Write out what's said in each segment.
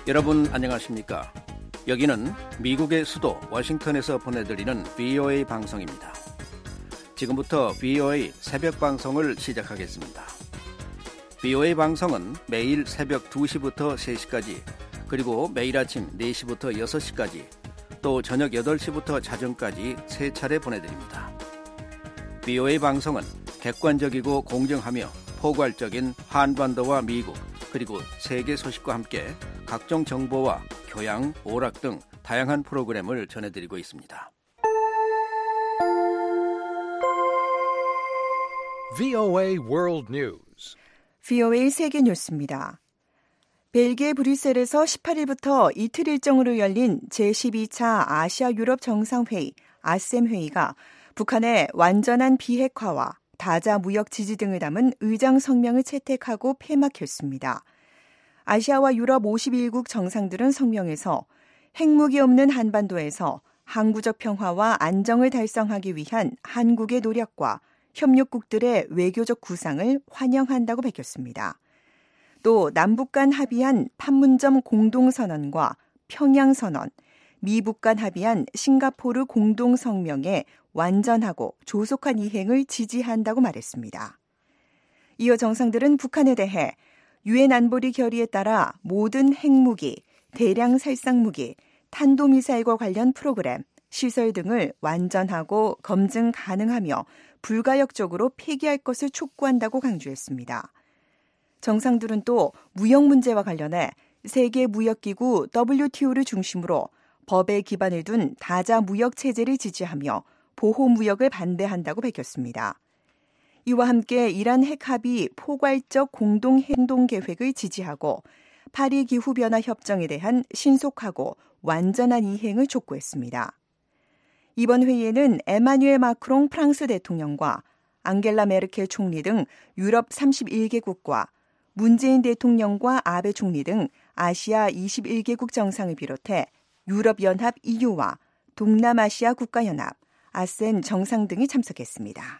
여러분 안녕하십니까? 여기는 미국의 수도 워싱턴에서 보내드리는 VOA 방송입니다. 지금부터 VOA 새벽 방송을 시작하겠습니다. VOA 방송은 매일 새벽 2시부터 3시까지, 그리고 매일 아침 4시부터 6시까지, 또 저녁 8시부터 자정까지 3차례 보내드립니다. VOA 방송은 객관적이고 공정하며 포괄적인 한반도와 미국, 그리고 세계 소식과 함께 각종 정보와 교양, 오락 등 다양한 프로그램을 전해드리고 있습니다. VOA World News. VOA 세계 뉴스입니다. 벨기에 브뤼셀에서 18일부터 이틀 일정으로 열린 제12차 아시아 유럽 정상회의 아셈 회의가 북한의 완전한 비핵화와 다자 무역 지지 등을 담은 의장 성명을 채택하고 폐막했습니다. 아시아와 유럽 51국 정상들은 성명에서 핵무기 없는 한반도에서 항구적 평화와 안정을 달성하기 위한 한국의 노력과 협력국들의 외교적 구상을 환영한다고 밝혔습니다. 또 남북 간 합의한 판문점 공동선언과 평양선언, 미북 간 합의한 싱가포르 공동성명의 완전하고 조속한 이행을 지지한다고 말했습니다. 이어 정상들은 북한에 대해 유엔 안보리 결의에 따라 모든 핵무기, 대량 살상무기, 탄도미사일과 관련 프로그램, 시설 등을 완전하고 검증 가능하며 불가역적으로 폐기할 것을 촉구한다고 강조했습니다. 정상들은 또 무역 문제와 관련해 세계무역기구 WTO를 중심으로 법에 기반을 둔 다자 무역 체제를 지지하며 보호무역을 반대한다고 밝혔습니다. 이와 함께 이란 핵합의 포괄적 공동행동계획을 지지하고 파리 기후변화 협정에 대한 신속하고 완전한 이행을 촉구했습니다. 이번 회의에는 에마뉴엘 마크롱 프랑스 대통령과 앙겔라 메르켈 총리 등 유럽 31개국과 문재인 대통령과 아베 총리 등 아시아 21개국 정상을 비롯해 유럽연합 EU와 동남아시아 국가연합, 아센 정상 등이 참석했습니다.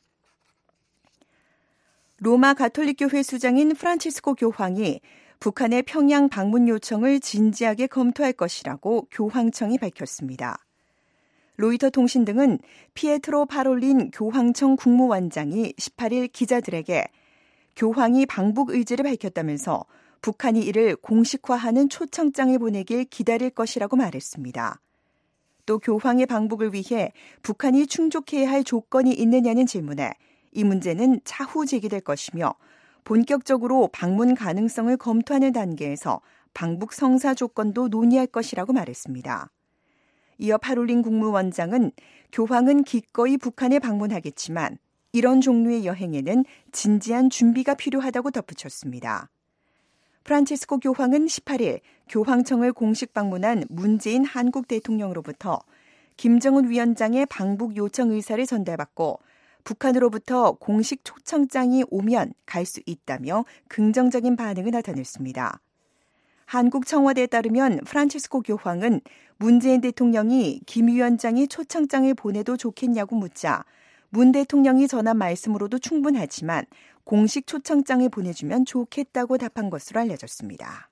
로마 가톨릭교회 수장인 프란치스코 교황이 북한의 평양 방문 요청을 진지하게 검토할 것이라고 교황청이 밝혔습니다. 로이터 통신 등은 피에트로 파롤린 교황청 국무원장이 18일 기자들에게 교황이 방북 의지를 밝혔다면서 북한이 이를 공식화하는 초청장을 보내길 기다릴 것이라고 말했습니다. 또 교황의 방북을 위해 북한이 충족해야 할 조건이 있느냐는 질문에 이 문제는 차후 제기될 것이며 본격적으로 방문 가능성을 검토하는 단계에서 방북 성사 조건도 논의할 것이라고 말했습니다. 이어 파롤린 국무원장은 교황은 기꺼이 북한에 방문하겠지만 이런 종류의 여행에는 진지한 준비가 필요하다고 덧붙였습니다. 프란치스코 교황은 18일 교황청을 공식 방문한 문재인 한국 대통령으로부터 김정은 위원장의 방북 요청 의사를 전달받고 북한으로부터 공식 초청장이 오면 갈 수 있다며 긍정적인 반응을 나타냈습니다. 한국 청와대에 따르면 프란치스코 교황은 문재인 대통령이 김 위원장이 초청장을 보내도 좋겠냐고 묻자 문 대통령이 전한 말씀으로도 충분하지만 공식 초청장을 보내주면 좋겠다고 답한 것으로 알려졌습니다.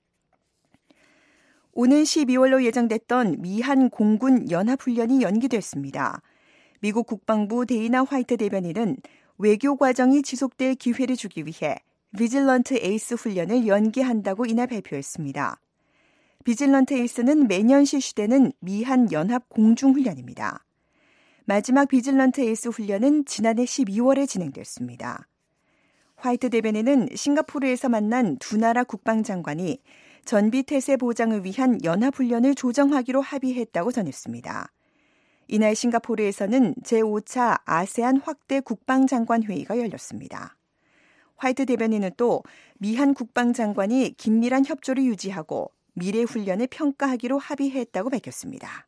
오는 12월로 예정됐던 미한 공군 연합훈련이 연기됐습니다. 미국 국방부 데이나 화이트 대변인은 외교 과정이 지속될 기회를 주기 위해 비질런트 에이스 훈련을 연기한다고 이날 발표했습니다. 비질런트 에이스는 매년 실시되는 미한 연합 공중훈련입니다. 마지막 비질런트 에이스 훈련은 지난해 12월에 진행됐습니다. 화이트 대변인은 싱가포르에서 만난 두 나라 국방장관이 전비태세 보장을 위한 연합훈련을 조정하기로 합의했다고 전했습니다. 이날 싱가포르에서는 제5차 아세안 확대 국방장관 회의가 열렸습니다. 화이트 대변인은 또 미한 국방장관이 긴밀한 협조를 유지하고 미래 훈련을 평가하기로 합의했다고 밝혔습니다.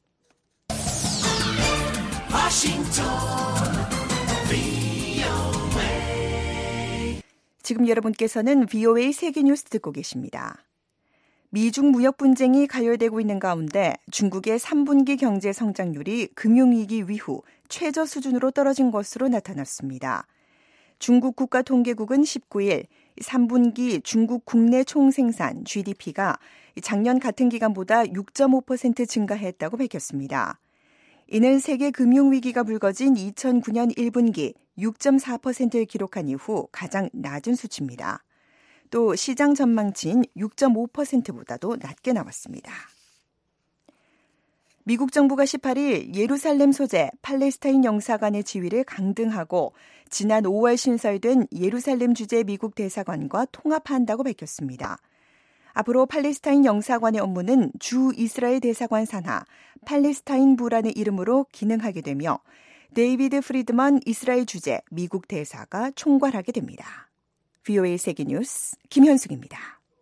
지금 여러분께서는 VOA 세계뉴스 듣고 계십니다. 미중 무역 분쟁이 가열되고 있는 가운데 중국의 3분기 경제 성장률이 금융위기 이후 최저 수준으로 떨어진 것으로 나타났습니다. 중국 국가통계국은 19일 3분기 중국 국내 총생산 GDP가 작년 같은 기간보다 6.5% 증가했다고 밝혔습니다. 이는 세계 금융위기가 불거진 2009년 1분기 6.4%를 기록한 이후 가장 낮은 수치입니다. 또 시장 전망치인 6.5%보다도 낮게 나왔습니다. 미국 정부가 18일 예루살렘 소재 팔레스타인 영사관의 지위를 강등하고 지난 5월 신설된 예루살렘 주재 미국 대사관과 통합한다고 밝혔습니다. 앞으로 팔레스타인 영사관의 업무는 주 이스라엘 대사관 산하 팔레스타인부라는 이름으로 기능하게 되며 데이비드 프리드먼 이스라엘 주재 미국 대사가 총괄하게 됩니다. VOA 세계뉴스 김현숙입니다.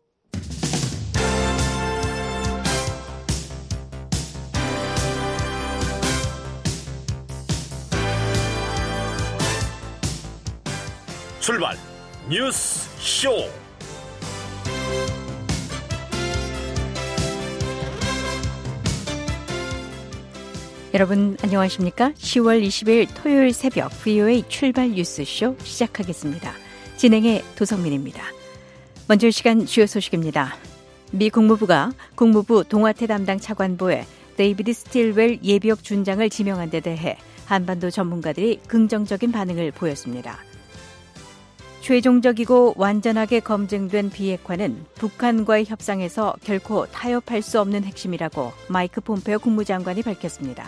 출발 뉴스 쇼. 여러분 안녕하십니까? 10월 20일 토요일 새벽 VOA 출발 뉴스쇼 시작하겠습니다. 진행의 도성민입니다. 먼저 이 시간 주요 소식입니다. 미 국무부가 국무부 동아태 담당 차관보에 데이비드 스틸웰 예비역 준장을 지명한 데 대해 한반도 전문가들이 긍정적인 반응을 보였습니다. 최종적이고 완전하게 검증된 비핵화는 북한과의 협상에서 결코 타협할 수 없는 핵심이라고 마이크 폼페오 국무장관이 밝혔습니다.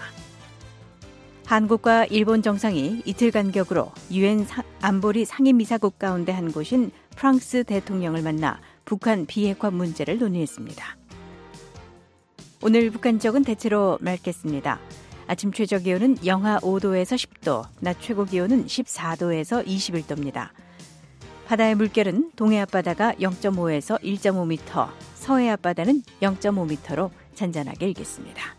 한국과 일본 정상이 이틀 간격으로 유엔 안보리 상임이사국 가운데 한 곳인 프랑스 대통령을 만나 북한 비핵화 문제를 논의했습니다. 오늘 북한 지역은 대체로 맑겠습니다. 아침 최저 기온은 영하 5도에서 10도, 낮 최고 기온은 14도에서 21도입니다. 바다의 물결은 동해 앞바다가 0.5에서 1.5m, 서해 앞바다는 0.5m로 잔잔하게 일겠습니다.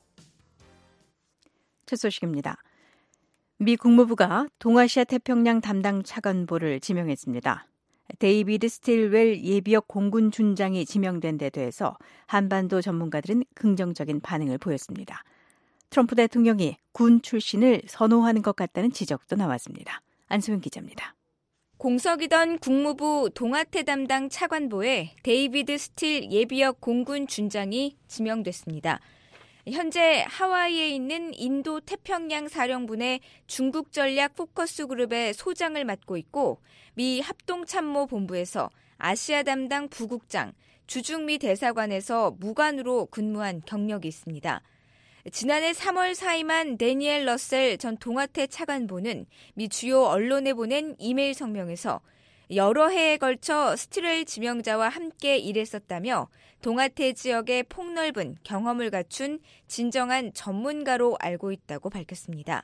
첫 소식입니다. 미 국무부가 동아시아 태평양 담당 차관보를 지명했습니다. 데이비드 스틸웰 예비역 공군 준장이 지명된 데 대해서 한반도 전문가들은 긍정적인 반응을 보였습니다. 트럼프 대통령이 군 출신을 선호하는 것 같다는 지적도 나왔습니다. 안수영 기자입니다. 공석이던 국무부 동아태 담당 차관보에 데이비드 스틸 예비역 공군 준장이 지명됐습니다. 현재 하와이에 있는 인도 태평양 사령부의 중국 전략 포커스 그룹의 소장을 맡고 있고 미 합동참모본부에서 아시아 담당 부국장, 주중미 대사관에서 무관으로 근무한 경력이 있습니다. 지난해 3월 사임한 데니엘 러셀 전 동아태 차관보는 미 주요 언론에 보낸 이메일 성명에서 여러 해에 걸쳐 스틸웰 지명자와 함께 일했었다며 동아태 지역의 폭넓은 경험을 갖춘 진정한 전문가로 알고 있다고 밝혔습니다.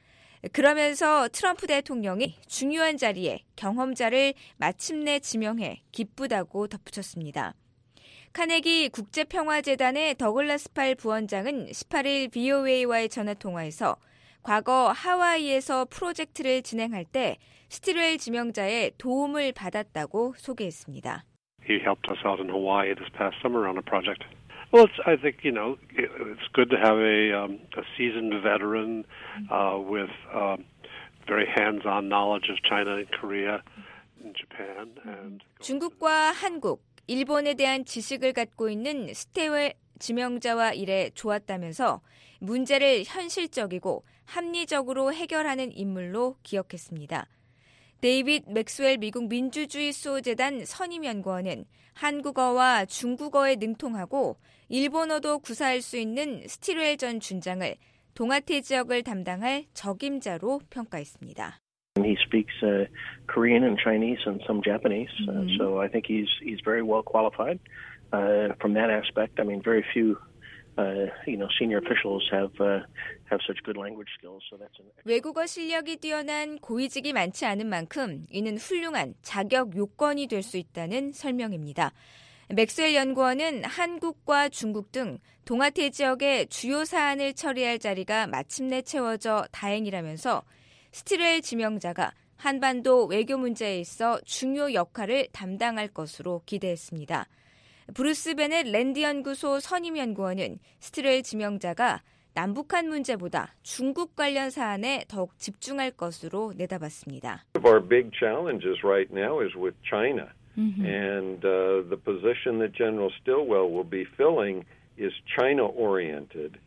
그러면서 트럼프 대통령이 중요한 자리에 경험자를 마침내 지명해 기쁘다고 덧붙였습니다. 카네기 국제평화재단의 더글라스 팔 부원장은 18일 VOA와의 전화통화에서 과거 하와이에서 프로젝트를 진행할 때 스틸웰 지명자의 도움을 받았다고 소개했습니다. He helped us out in Hawaii this past summer on a project. Well, I think, it's good to have a seasoned veteran with very hands-on knowledge of China and Korea and Japan. 중국과 한국, 일본에 대한 지식을 갖고 있는 스틸웰 지명자와 일해 좋았다면서 문제를 현실적이고 합리적으로 해결하는 인물로 기억했습니다. 데이빗 맥스웰 미국 민주주의 수호재단 선임연구원은 한국어와 중국어에 능통하고 일본어도 구사할 수 있는 스틸웰 전 준장을 동아태 지역을 담당할 적임자로 평가했습니다. He speaks Korean and Chinese and some Japanese, so I think he's very well qualified from that aspect. I mean, very few senior officials have such good language skills. So that's 외국어 실력이 뛰어난 고위직이 많지 않은 만큼 이는 훌륭한 자격 요건이 될 수 있다는 설명입니다. 맥스웰 연구원은 한국과 중국 등 동아태 지역의 주요 사안을 처리할 자리가 마침내 채워져 다행이라면서 스틸웰 지명자가 한반도 외교 문제에 있어 중요 역할을 담당할 것으로 기대했습니다. 브루스 베넷 랜드 연구소 선임 연구원은 스틸웰 지명자가 남북한 문제보다 중국 관련 사안에 더욱 집중할 것으로 내다봤습니다. One of our big challenges right now is with China. And the position that General Stilwell will be filling is China-oriented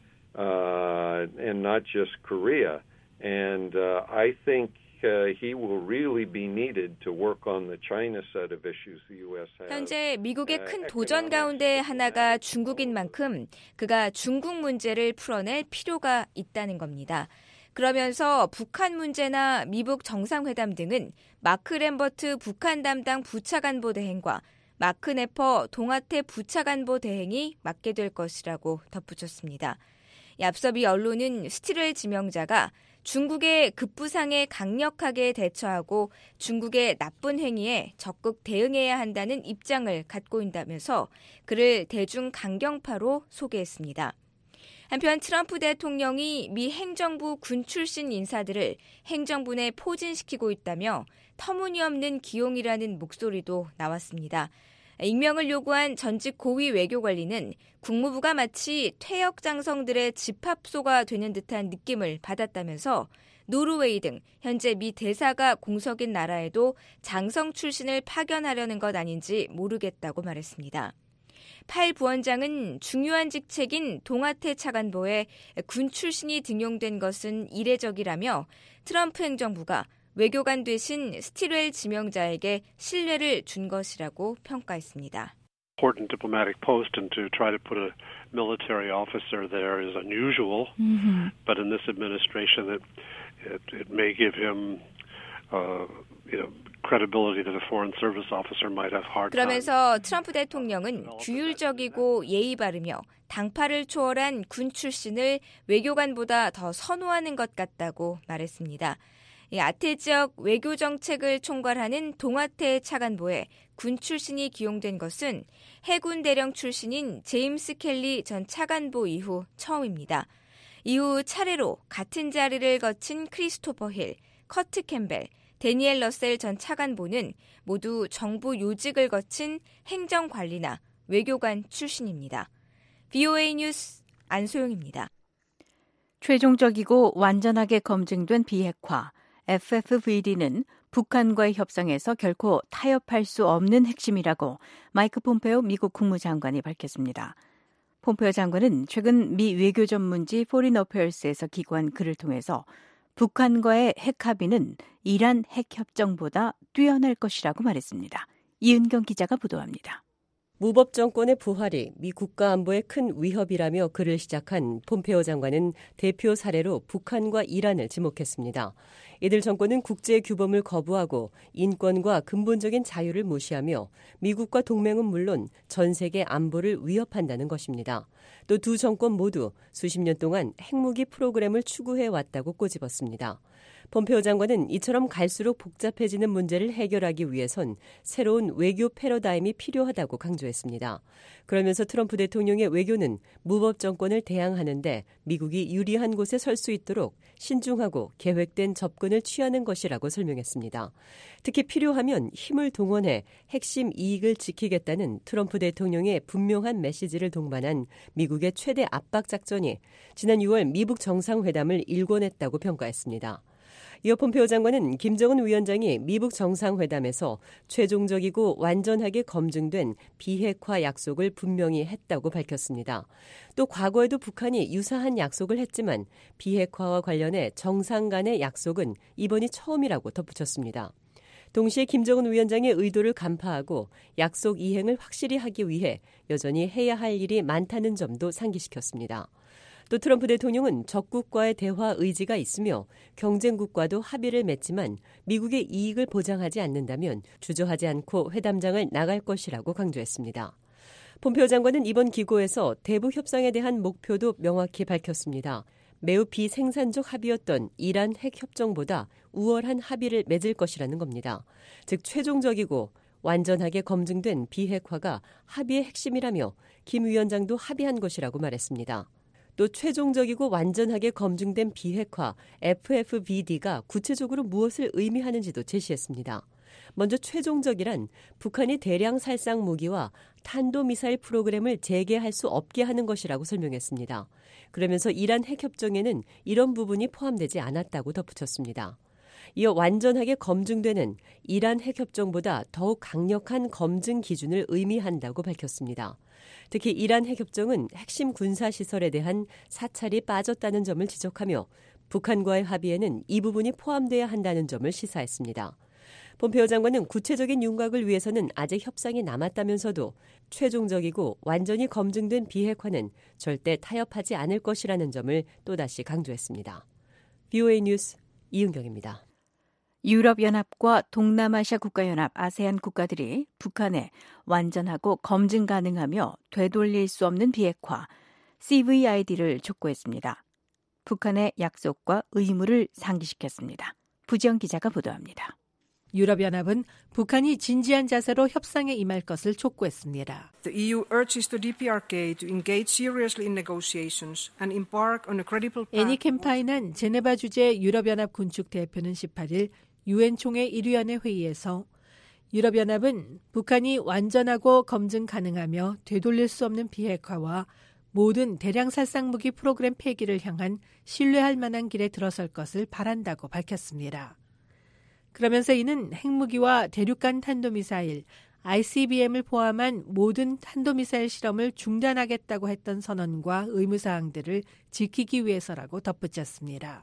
and not just Korea. And I think he will really be needed to work on the China set of issues the U.S. has. 현재 미국의 큰 도전 가운데 하나가 중국인 만큼 그가 중국 문제를 풀어낼 필요가 있다는 겁니다. 그러면서 북한 문제나 미북 정상회담 등은 마크 램버트 북한 담당 부차관보 대행과 마크 네퍼 동아태 부차관보 대행이 맡게 될 것이라고 덧붙였습니다. 앞서 미 언론은 스티렐 지명자가 중국의 급부상에 강력하게 대처하고 중국의 나쁜 행위에 적극 대응해야 한다는 입장을 갖고 있다면서 그를 대중 강경파로 소개했습니다. 한편 트럼프 대통령이 미 행정부 군 출신 인사들을 행정부 내 포진시키고 있다며 터무니없는 기용이라는 목소리도 나왔습니다. 익명을 요구한 전직 고위 외교관리는 국무부가 마치 퇴역장성들의 집합소가 되는 듯한 느낌을 받았다면서 노르웨이 등 현재 미 대사가 공석인 나라에도 장성 출신을 파견하려는 것 아닌지 모르겠다고 말했습니다. 팔 부원장은 중요한 직책인 동아태 차관보에 군 출신이 등용된 것은 이례적이라며 트럼프 행정부가 외교관 대신 스티렐 지명자에게 신뢰를 준 것이라고 평가했습니다. Important diplomatic post and to try to put a military officer there is unusual, but in this administration it may give him credibility that a foreign service officer might have hard time. 그러면서 트럼프 대통령은 규율적이고 예의 바르며 당파를 초월한 군 출신을 외교관보다 더 선호하는 것 같다고 말했습니다. 아태 지역 외교 정책을 총괄하는 동아태 차관보에 군 출신이 기용된 것은 해군 대령 출신인 제임스 켈리 전 차관보 이후 처음입니다. 이후 차례로 같은 자리를 거친 크리스토퍼 힐, 커트 캠벨, 데니엘 러셀 전 차관보는 모두 정부 요직을 거친 행정관리나 외교관 출신입니다. VOA 뉴스 안소영입니다. 최종적이고 완전하게 검증된 비핵화 FFVD는 북한과의 협상에서 결코 타협할 수 없는 핵심이라고 마이크 폼페오 미국 국무장관이 밝혔습니다. 폼페오 장관은 최근 미 외교 전문지 포린 어페어스에서 기고한 글을 통해서 북한과의 핵 합의는 이란 핵협정보다 뛰어날 것이라고 말했습니다. 이은경 기자가 보도합니다. 무법 정권의 부활이 미 국가 안보에 큰 위협이라며 글을 시작한 폼페오 장관은 대표 사례로 북한과 이란을 지목했습니다. 이들 정권은 국제 규범을 거부하고 인권과 근본적인 자유를 무시하며 미국과 동맹은 물론 전 세계 안보를 위협한다는 것입니다. 또 두 정권 모두 수십 년 동안 핵무기 프로그램을 추구해왔다고 꼬집었습니다. 폼페오 장관은 이처럼 갈수록 복잡해지는 문제를 해결하기 위해선 새로운 외교 패러다임이 필요하다고 강조했습니다. 그러면서 트럼프 대통령의 외교는 무법 정권을 대항하는데 미국이 유리한 곳에 설 수 있도록 신중하고 계획된 접근을 취하는 것이라고 설명했습니다. 특히 필요하면 힘을 동원해 핵심 이익을 지키겠다는 트럼프 대통령의 분명한 메시지를 동반한 미국의 최대 압박 작전이 지난 6월 미북 정상회담을 일궈냈다고 평가했습니다. 이어 폼페오 장관은 김정은 위원장이 미북 정상회담에서 최종적이고 완전하게 검증된 비핵화 약속을 분명히 했다고 밝혔습니다. 또 과거에도 북한이 유사한 약속을 했지만 비핵화와 관련해 정상 간의 약속은 이번이 처음이라고 덧붙였습니다. 동시에 김정은 위원장의 의도를 간파하고 약속 이행을 확실히 하기 위해 여전히 해야 할 일이 많다는 점도 상기시켰습니다. 또 트럼프 대통령은 적국과의 대화 의지가 있으며 경쟁국과도 합의를 맺지만 미국의 이익을 보장하지 않는다면 주저하지 않고 회담장을 나갈 것이라고 강조했습니다. 폼페오 장관은 이번 기고에서 대북 협상에 대한 목표도 명확히 밝혔습니다. 매우 비생산적 합의였던 이란 핵협정보다 우월한 합의를 맺을 것이라는 겁니다. 즉 최종적이고 완전하게 검증된 비핵화가 합의의 핵심이라며 김 위원장도 합의한 것이라고 말했습니다. 또 최종적이고 완전하게 검증된 비핵화 FFVD가 구체적으로 무엇을 의미하는지도 제시했습니다. 먼저 최종적이란 북한이 대량 살상 무기와 탄도미사일 프로그램을 재개할 수 없게 하는 것이라고 설명했습니다. 그러면서 이란 핵협정에는 이런 부분이 포함되지 않았다고 덧붙였습니다. 이어 완전하게 검증되는 이란 핵협정보다 더욱 강력한 검증 기준을 의미한다고 밝혔습니다. 특히 이란 핵협정은 핵심 군사시설에 대한 사찰이 빠졌다는 점을 지적하며 북한과의 합의에는 이 부분이 포함돼야 한다는 점을 시사했습니다. 폼페오 장관은 구체적인 윤곽을 위해서는 아직 협상이 남았다면서도 최종적이고 완전히 검증된 비핵화는 절대 타협하지 않을 것이라는 점을 또다시 강조했습니다. VOA 뉴스 이은경입니다. 유럽연합과 동남아시아 국가연합 아세안 국가들이 북한에 완전하고 검증 가능하며 되돌릴 수 없는 비핵화 CVID를 촉구했습니다. 북한의 약속과 의무를 상기시켰습니다. 부지영 기자가 보도합니다. 유럽연합은 북한이 진지한 자세로 협상에 임할 것을 촉구했습니다. The EU urges the DPRK to engage seriously in negotiations and embark on a credible path. 애니 캠파인한 제네바 주재 유럽연합 군축 대표는 18일 유엔 총회 1위원회 회의에서 유럽연합은 북한이 완전하고 검증 가능하며 되돌릴 수 없는 비핵화와 모든 대량 살상 무기 프로그램 폐기를 향한 신뢰할 만한 길에 들어설 것을 바란다고 밝혔습니다. 그러면서 이는 핵무기와 대륙간 탄도미사일, ICBM을 포함한 모든 탄도미사일 실험을 중단하겠다고 했던 선언과 의무사항들을 지키기 위해서라고 덧붙였습니다.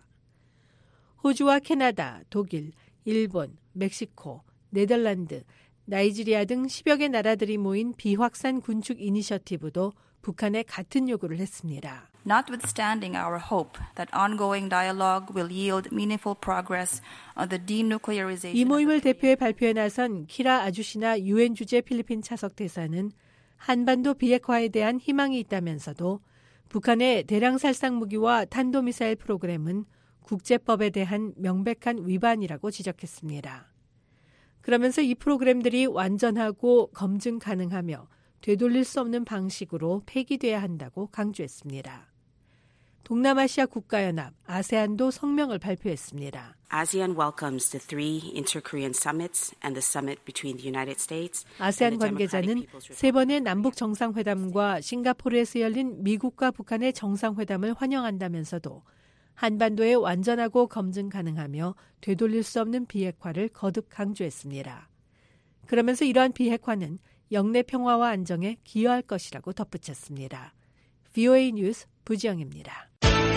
호주와 캐나다, 독일, 일본, 멕시코, 네덜란드, 나이지리아 등 10여 개 나라들이 모인 비확산 군축 이니셔티브도 북한에 같은 요구를 했습니다. Notwithstanding our hope that ongoing dialogue will yield meaningful progress on the denuclearization. 이 모임을 대표해 발표에 나선 키라 아주시나 유엔 주재 필리핀 차석 대사는 한반도 비핵화에 대한 희망이 있다면서도 북한의 대량 살상 무기와 탄도미사일 프로그램은 국제법에 대한 명백한 위반이라고 지적했습니다. 그러면서 이 프로그램들이 완전하고 검증 가능하며 되돌릴 수 없는 방식으로 폐기돼야 한다고 강조했습니다. 동남아시아 국가연합 아세안도 성명을 발표했습니다. ASEAN welcomes the three inter-Korean summits and the summit between the United States. 아세안 관계자는 세 번의 남북 정상회담과 싱가포르에서 열린 미국과 북한의 정상회담을 환영한다면서도 한반도에 완전하고 검증 가능하며 되돌릴 수 없는 비핵화를 거듭 강조했습니다. 그러면서 이러한 비핵화는 영내 평화와 안정에 기여할 것이라고 덧붙였습니다. VOA 뉴스 부지영입니다.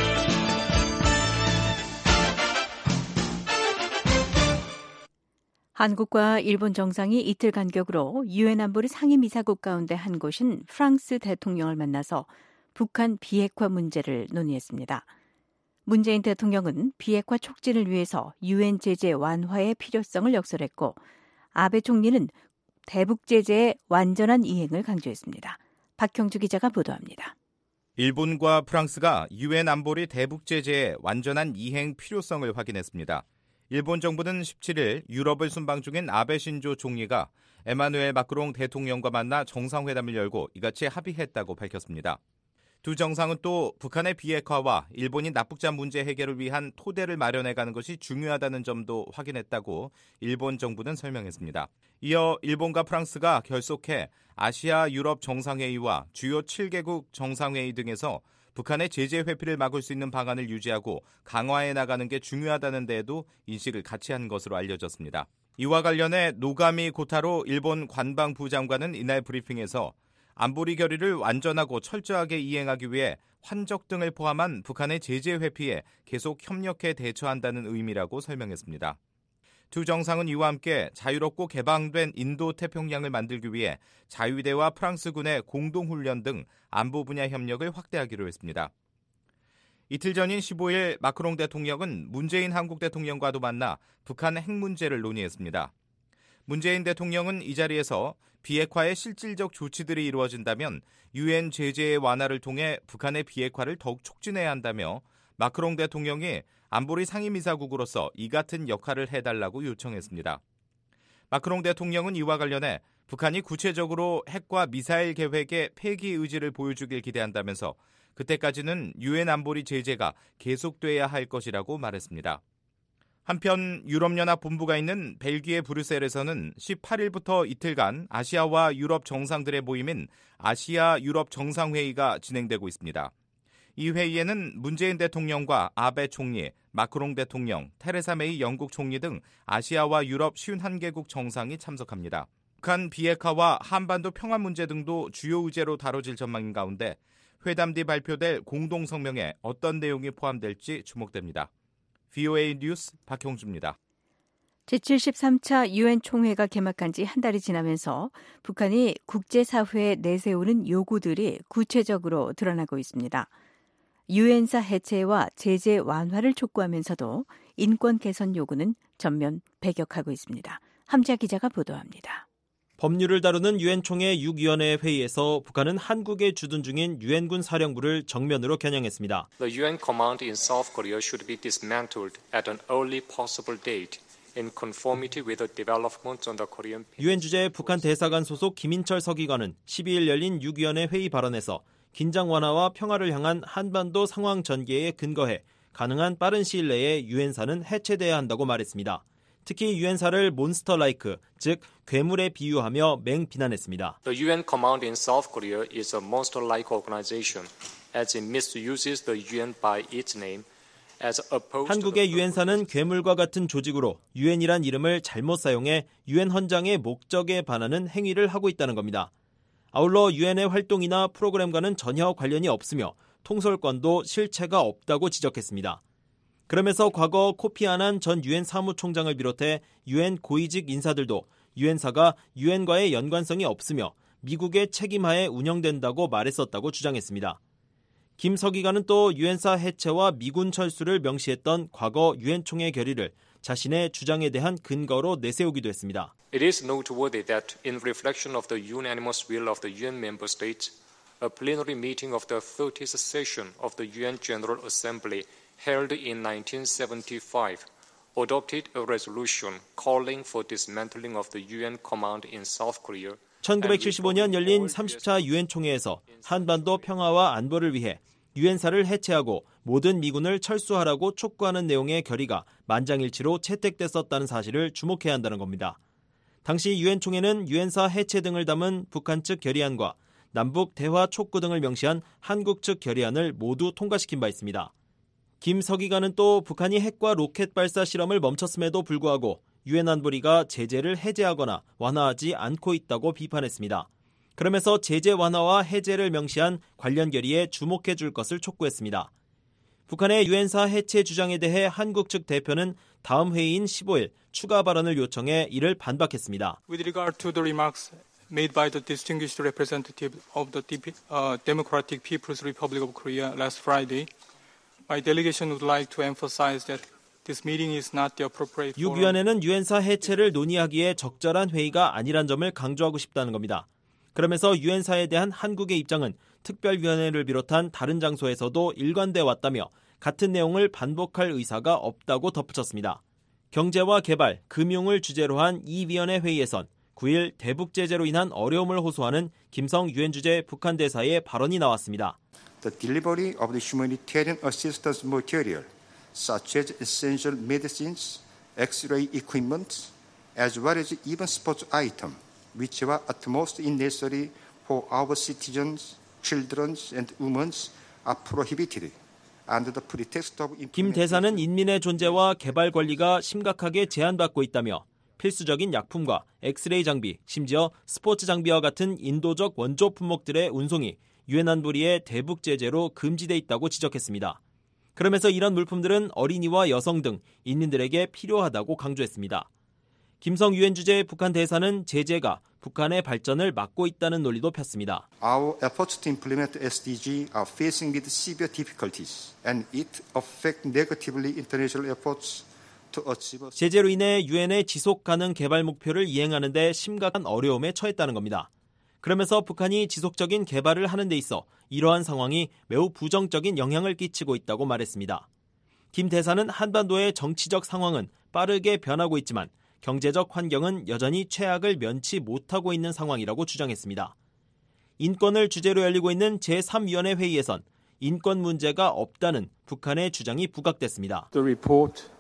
한국과 일본 정상이 이틀 간격으로 유엔 안보리 상임이사국 가운데 한 곳인 프랑스 대통령을 만나서 북한 비핵화 문제를 논의했습니다. 문재인 대통령은 비핵화 촉진을 위해서 유엔 제재 완화의 필요성을 역설했고 아베 총리는 대북 제재의 완전한 이행을 강조했습니다. 박형주 기자가 보도합니다. 일본과 프랑스가 유엔 안보리 대북 제재의 완전한 이행 필요성을 확인했습니다. 일본 정부는 17일 유럽을 순방 중인 아베 신조 총리가 에마누엘 마크롱 대통령과 만나 정상회담을 열고 이같이 합의했다고 밝혔습니다. 두 정상은 또 북한의 비핵화와 일본이 납북자 문제 해결을 위한 토대를 마련해가는 것이 중요하다는 점도 확인했다고 일본 정부는 설명했습니다. 이어 일본과 프랑스가 결속해 아시아 유럽 정상회의와 주요 7개국 정상회의 등에서 북한의 제재 회피를 막을 수 있는 방안을 유지하고 강화해 나가는 게 중요하다는 데에도 인식을 같이 한 것으로 알려졌습니다. 이와 관련해 노가미 고타로 일본 관방부 장관은 이날 브리핑에서 안보리 결의를 완전하고 철저하게 이행하기 위해 환적 등을 포함한 북한의 제재 회피에 계속 협력해 대처한다는 의미라고 설명했습니다. 두 정상은 이와 함께 자유롭고 개방된 인도 태평양을 만들기 위해 자유대와 프랑스군의 공동훈련 등 안보 분야 협력을 확대하기로 했습니다. 이틀 전인 15일 마크롱 대통령은 문재인 한국 대통령과도 만나 북한 핵 문제를 논의했습니다. 문재인 대통령은 이 자리에서 비핵화의 실질적 조치들이 이루어진다면 유엔 제재의 완화를 통해 북한의 비핵화를 더욱 촉진해야 한다며 마크롱 대통령이 안보리 상임이사국으로서 이 같은 역할을 해달라고 요청했습니다. 마크롱 대통령은 이와 관련해 북한이 구체적으로 핵과 미사일 계획의 폐기 의지를 보여주길 기대한다면서 그때까지는 유엔 안보리 제재가 계속돼야 할 것이라고 말했습니다. 한편 유럽연합 본부가 있는 벨기에 브뤼셀에서는 18일부터 이틀간 아시아와 유럽 정상들의 모임인 아시아 유럽 정상회의가 진행되고 있습니다. 이 회의에는 문재인 대통령과 아베 총리, 마크롱 대통령, 테레사 메이 영국 총리 등 아시아와 유럽 51개국 정상이 참석합니다. 북한 비핵화와 한반도 평화 문제 등도 주요 의제로 다뤄질 전망인 가운데 회담 뒤 발표될 공동성명에 어떤 내용이 포함될지 주목됩니다. VOA 뉴스 박형주입니다. 제73차 유엔 총회가 개막한 지 한 달이 지나면서 북한이 국제사회에 내세우는 요구들이 구체적으로 드러나고 있습니다. 유엔사 해체와 제재 완화를 촉구하면서도 인권 개선 요구는 전면 배격하고 있습니다. 함지아 기자가 보도합니다. 법률을 다루는 유엔 총회 6위원회 회의에서 북한은 한국에 주둔 중인 유엔군 사령부를 정면으로 겨냥했습니다. The UN command in South Korea should be dismantled at an early possible date in conformity with the developments on the Korean peninsula. 유엔 주재 북한 대사관 소속 김인철 서기관은 12일 열린 6위원회 회의 발언에서 긴장 완화와 평화를 향한 한반도 상황 전개에 근거해 가능한 빠른 시일 내에 유엔사는 해체돼야 한다고 말했습니다. 특히 유엔사를 몬스터-라이크, 즉 괴물에 비유하며 맹비난했습니다. The UN command in South Korea is a monster-like organization as it misuses the UN by its name. 한국의 유엔사는 괴물과 같은 조직으로 유엔이란 이름을 잘못 사용해 유엔 헌장의 목적에 반하는 행위를 하고 있다는 겁니다. 아울러 유엔의 활동이나 프로그램과는 전혀 관련이 없으며 통솔권도 실체가 없다고 지적했습니다. 그러면서 과거 코피 아난 전 유엔 사무총장을 비롯해 유엔 고위직 인사들도 유엔사가 유엔과의 연관성이 없으며 미국의 책임하에 운영된다고 말했었다고 주장했습니다. 김 서기관은 또 유엔사 해체와 미군 철수를 명시했던 과거 유엔 총회 결의를 자신의 주장에 대한 근거로 내세우기도 했습니다. It is noteworthy that in reflection of the unanimous will of the UN member states, a plenary meeting of the 30th session of the UN General Assembly held in 1975 adopted a resolution calling for dismantling of the UN command in South Korea. 1975년 열린 30차 유엔 총회에서 한반도 평화와 안보를 위해 유엔사를 해체하고 모든 미군을 철수하라고 촉구하는 내용의 결의가 만장일치로 채택됐었다는 사실을 주목해야 한다는 겁니다. 당시 유엔 총회는 유엔사 해체 등을 담은 북한 측 결의안과 남북 대화 촉구 등을 명시한 한국 측 결의안을 모두 통과시킨 바 있습니다. 김 서기관은 또 북한이 핵과 로켓 발사 실험을 멈췄음에도 불구하고 유엔 안보리가 제재를 해제하거나 완화하지 않고 있다고 비판했습니다. 그러면서 제재 완화와 해제를 명시한 관련 결의에 주목해 줄 것을 촉구했습니다. 북한의 유엔사 해체 주장에 대해 한국 측 대표는 다음 회의인 15일 추가 발언을 요청해 이를 반박했습니다. With regard to the remarks made by the distinguished representative of the Democratic People's Republic of Korea last Friday, my delegation would like to emphasize that this meeting is not the appropriate forum. 6위원회는 유엔사 해체를 논의하기에 적절한 회의가 아니란 점을 강조하고 싶다는 겁니다. 그러면서 유엔사에 대한 한국의 입장은 특별위원회를 비롯한 다른 장소에서도 일관돼 왔다며 같은 내용을 반복할 의사가 없다고 덧붙였습니다. 경제와 개발, 금융을 주제로 한 이 위원회 회의에선 9일 대북 제재로 인한 어려움을 호소하는 김성 유엔 주재 북한 대사의 발언이 나왔습니다. The delivery of the humanitarian assistance material, such as essential medicines, X-ray equipment, as well as even sports items, which were at most necessary for our citizens, children, and women, are prohibited. 김 대사는 인민의 존재와 개발 권리가 심각하게 제한받고 있다며 필수적인 약품과 엑스레이 장비, 심지어 스포츠 장비와 같은 인도적 원조 품목들의 운송이 유엔 안보리의 대북 제재로 금지돼 있다고 지적했습니다. 그러면서 이런 물품들은 어린이와 여성 등 인민들에게 필요하다고 강조했습니다. 김성 유엔 주재 북한 대사는 제재가 북한의 발전을 막고 있다는 논리도 폈습니다. Our efforts to implement SDG are facing with severe difficulties, and it affects negatively international efforts to achieve. 제재로 인해 유엔의 지속 가능 개발 목표를 이행하는 데 심각한 어려움에 처했다는 겁니다. 그러면서 북한이 지속적인 개발을 하는 데 있어 이러한 상황이 매우 부정적인 영향을 끼치고 있다고 말했습니다. 김 대사는 한반도의 정치적 상황은 빠르게 변하고 있지만 경제적 환경은 여전히 최악을 면치 못하고 있는 상황이라고 주장했습니다. 인권을 주제로 열리고 있는 제3위원회 회의에선 인권 문제가 없다는 북한의 주장이 부각됐습니다. The report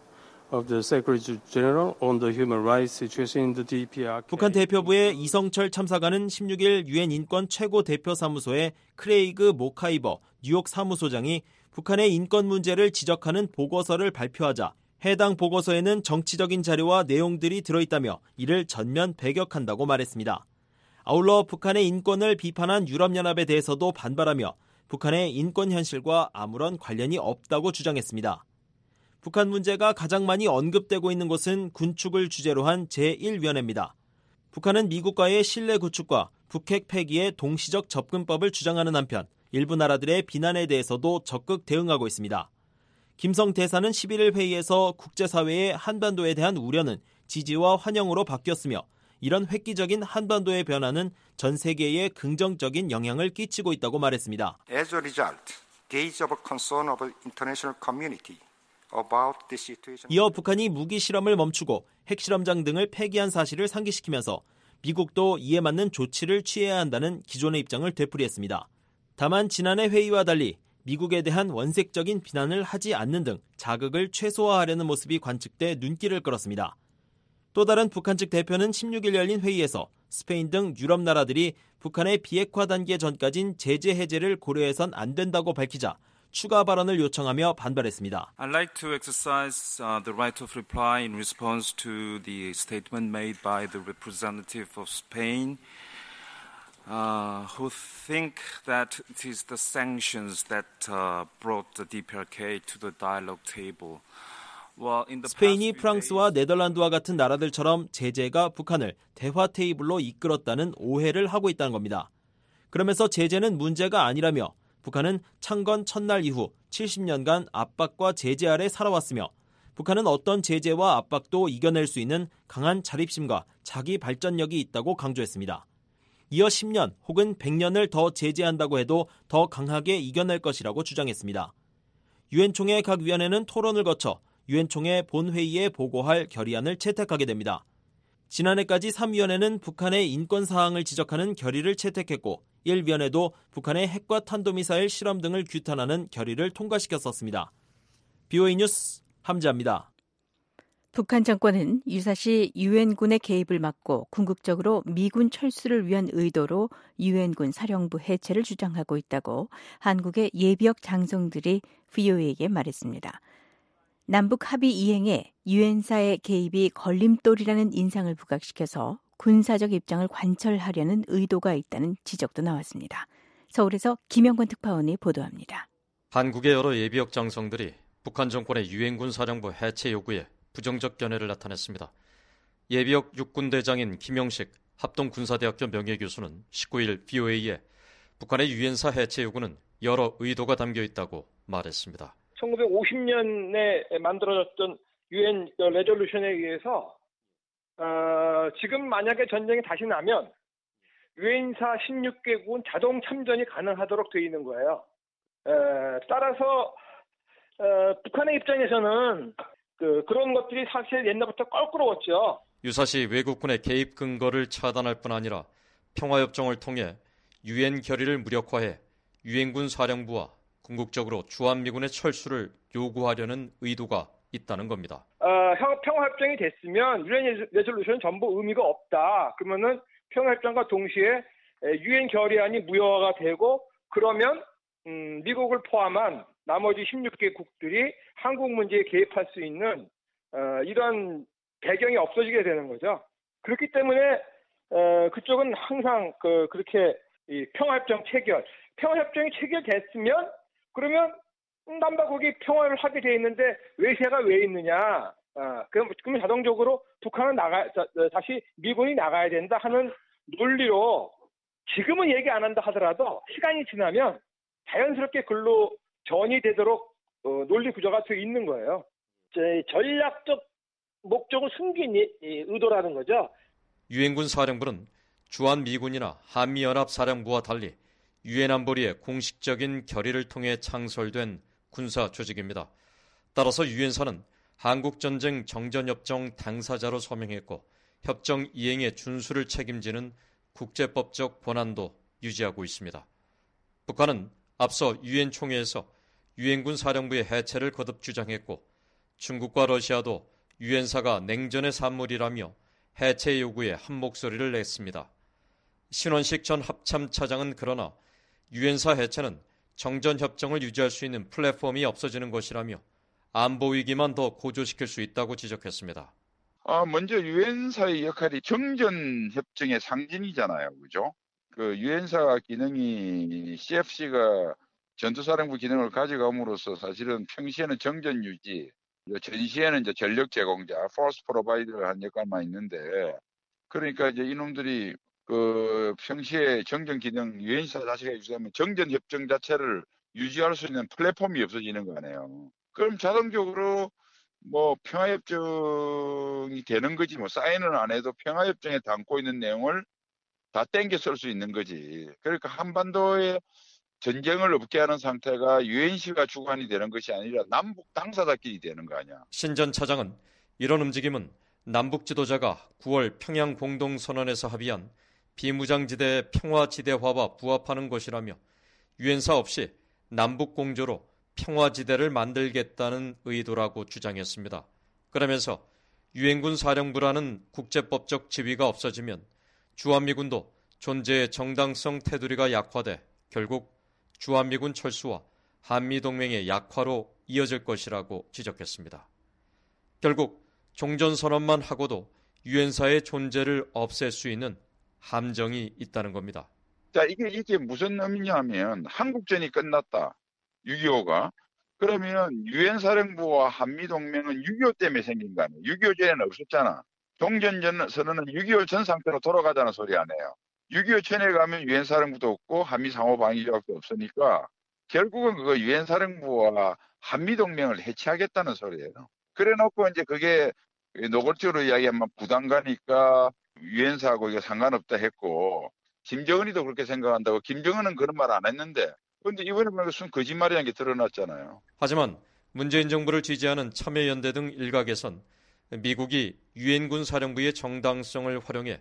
of the Secretary General on the human rights situation in the DPRK. 북한 대표부의 이성철 참사관은 16일 유엔 인권 최고 대표 사무소의 크레이그 모카이버 뉴욕 사무소장이 북한의 인권 문제를 지적하는 보고서를 발표하자 해당 보고서에는 정치적인 자료와 내용들이 들어있다며 이를 전면 배격한다고 말했습니다. 아울러 북한의 인권을 비판한 유럽연합에 대해서도 반발하며 북한의 인권 현실과 아무런 관련이 없다고 주장했습니다. 북한 문제가 가장 많이 언급되고 있는 곳은 군축을 주제로 한 제1위원회입니다. 북한은 미국과의 신뢰 구축과 북핵 폐기의 동시적 접근법을 주장하는 한편 일부 나라들의 비난에 대해서도 적극 대응하고 있습니다. 김성 대사는 11일 회의에서 국제사회의 한반도에 대한 우려는 지지와 환영으로 바뀌었으며 이런 획기적인 한반도의 변화는 전 세계에 긍정적인 영향을 끼치고 있다고 말했습니다. As a result, there is a concern of the international community about the situation. 이어 북한이 무기 실험을 멈추고 핵실험장 등을 폐기한 사실을 상기시키면서 미국도 이에 맞는 조치를 취해야 한다는 기존의 입장을 되풀이했습니다. 다만 지난해 회의와 달리 미국에 대한 원색적인 비난을 하지 않는 등 자극을 최소화하려는 모습이 관측돼 눈길을 끌었습니다. 또 다른 북한 측 대표는 16일 열린 회의에서 스페인 등 유럽 나라들이 북한의 비핵화 단계 전까진 제재 해제를 고려해선 안 된다고 밝히자 추가 발언을 요청하며 반발했습니다. I'd like to exercise the right of reply in response to the statement made by the representative of Spain. Who think that it is the sanctions that brought the DPRK to the dialogue table. 스페인이 프랑스와 네덜란드와 같은 나라들처럼 제재가 북한을 대화 테이블로 이끌었다는 오해를 하고 있다는 겁니다. 그러면서 제재는 문제가 아니라며 북한은 창건 첫날 이후 70년간 압박과 제재 아래 살아왔으며 북한은 어떤 제재와 압박도 이겨낼 수 있는 강한 자립심과 자기 발전력이 있다고 강조했습니다. 이어 10년 혹은 100년을 더 제재한다고 해도 더 강하게 이겨낼 것이라고 주장했습니다. 유엔 총회 각 위원회는 토론을 거쳐 유엔 총회 본회의에 보고할 결의안을 채택하게 됩니다. 지난해까지 3위원회는 북한의 인권 사항을 지적하는 결의를 채택했고 1위원회도 북한의 핵과 탄도미사일 실험 등을 규탄하는 결의를 통과시켰었습니다. BOA 뉴스 함지아입니다. 북한 정권은 유사시 유엔군의 개입을 막고 궁극적으로 미군 철수를 위한 의도로 유엔군 사령부 해체를 주장하고 있다고 한국의 예비역 장성들이 VOA에게 말했습니다. 남북 합의 이행에 유엔사의 개입이 걸림돌이라는 인상을 부각시켜서 군사적 입장을 관철하려는 의도가 있다는 지적도 나왔습니다. 서울에서 김영권 특파원이 보도합니다. 한국의 여러 예비역 장성들이 북한 정권의 유엔군 사령부 해체 요구에 부정적 견해를 나타냈습니다. 예비역 육군대장인 김영식 합동군사대학교 명예교수는 19일 BOA에 북한의 유엔사 해체 요구는 여러 의도가 담겨 있다고 말했습니다. 1950년에 만들어졌던 유엔 레졸루션에 의해서 지금 만약에 전쟁이 다시 나면 유엔사 16개국은 자동 참전이 가능하도록 되어 있는 거예요. 따라서 북한의 입장에서는 그런 것들이 사실 옛날부터 껄끄러웠죠. 유사시 외국군의 개입 근거를 차단할 뿐 아니라 평화협정을 통해 유엔 결의를 무력화해 유엔군 사령부와 궁극적으로 주한미군의 철수를 요구하려는 의도가 있다는 겁니다. 평화협정이 됐으면 유엔 레졸루션은 전부 의미가 없다. 그러면은 평화협정과 동시에 유엔 결의안이 무효화가 되고 그러면 미국을 포함한 나머지 16개국들이 한국 문제에 개입할 수 있는 이런 배경이 없어지게 되는 거죠. 그렇기 때문에 그쪽은 항상 그렇게 이 평화협정이 체결됐으면 그러면 남북이 평화를 하게 돼 있는데 외세가 왜 있느냐? 그러면 자동적으로 북한은 다시 미군이 나가야 된다 하는 논리로 지금은 얘기 안 한다 하더라도 시간이 지나면 자연스럽게 글로 전이 되도록 논리 구조가 되어 있는 거예요. 전략적 목적을 숨긴 의도라는 거죠. 유엔군 사령부는 주한미군이나 한미연합사령부와 달리 유엔 안보리의 공식적인 결의를 통해 창설된 군사 조직입니다. 따라서 유엔사는 한국전쟁 정전협정 당사자로 서명했고 협정 이행의 준수를 책임지는 국제법적 권한도 유지하고 있습니다. 북한은 앞서 유엔 총회에서 유엔군 사령부의 해체를 거듭 주장했고 중국과 러시아도 유엔사가 냉전의 산물이라며 해체 요구에 한 목소리를 냈습니다. 신원식 전 합참차장은 그러나 유엔사 해체는 정전협정을 유지할 수 있는 플랫폼이 없어지는 것이라며 안보 위기만 더 고조시킬 수 있다고 지적했습니다. 먼저 유엔사의 역할이 정전협정의 상징이잖아요. 그죠? 그 유엔사 기능이 CFC가 전투사령부 기능을 가져감으로써 사실은 평시에는 정전 유지, 전시에는 이제 전력 제공자, force provider를 한 역할만 있는데, 그러니까 이제 이놈들이 그 평시에 정전 기능 유엔사 자체가 유지하면 정전 협정 자체를 유지할 수 있는 플랫폼이 없어지는 거 아니에요. 그럼 자동적으로 뭐 평화협정이 되는 거지, 뭐 사인은 안 해도 평화협정에 담고 있는 내용을 다 땡겨 쓸 수 있는 거지. 그러니까 한반도에 전쟁을 없게 하는 상태가 UNC가 주관이 되는 것이 아니라 남북 당사자끼리 되는 거 아니야. 신 전 차장은 이런 움직임은 남북 지도자가 9월 평양 공동선언에서 합의한 비무장지대 평화지대화와 부합하는 것이라며 유엔사 없이 남북 공조로 평화지대를 만들겠다는 의도라고 주장했습니다. 그러면서 유엔군 사령부라는 국제법적 지위가 없어지면 주한미군도 존재의 정당성 테두리가 약화돼 결국 주한미군 철수와 한미동맹의 약화로 이어질 것이라고 지적했습니다. 결국 종전선언만 하고도 유엔사의 존재를 없앨 수 있는 함정이 있다는 겁니다. 자, 이게 무슨 의미냐면 한국전이 끝났다. 6.25가. 그러면 유엔 사령부와 한미동맹은 6.25 때문에 생긴 거 아니에요. 6.25 전에는 없었잖아. 종전선언은 6.25 전 상태로 돌아가자는 소리 아니에요. 6.25 전에 가면 유엔 사령부도 없고 한미 상호방위조약도 없으니까 결국은 그거 유엔 사령부와 한미동맹을 해체하겠다는 소리예요. 그래 놓고 이제 그게 노골적으로 이야기하면 부담 가니까 유엔사하고 이게 상관없다 했고, 김정은이도 그렇게 생각한다고. 김정은은 그런 말 안 했는데, 그런데 이번에 보니까 순 거짓말이라는 게 드러났잖아요. 하지만 문재인 정부를 지지하는 참여연대 등 일각에선 미국이 유엔군 사령부의 정당성을 활용해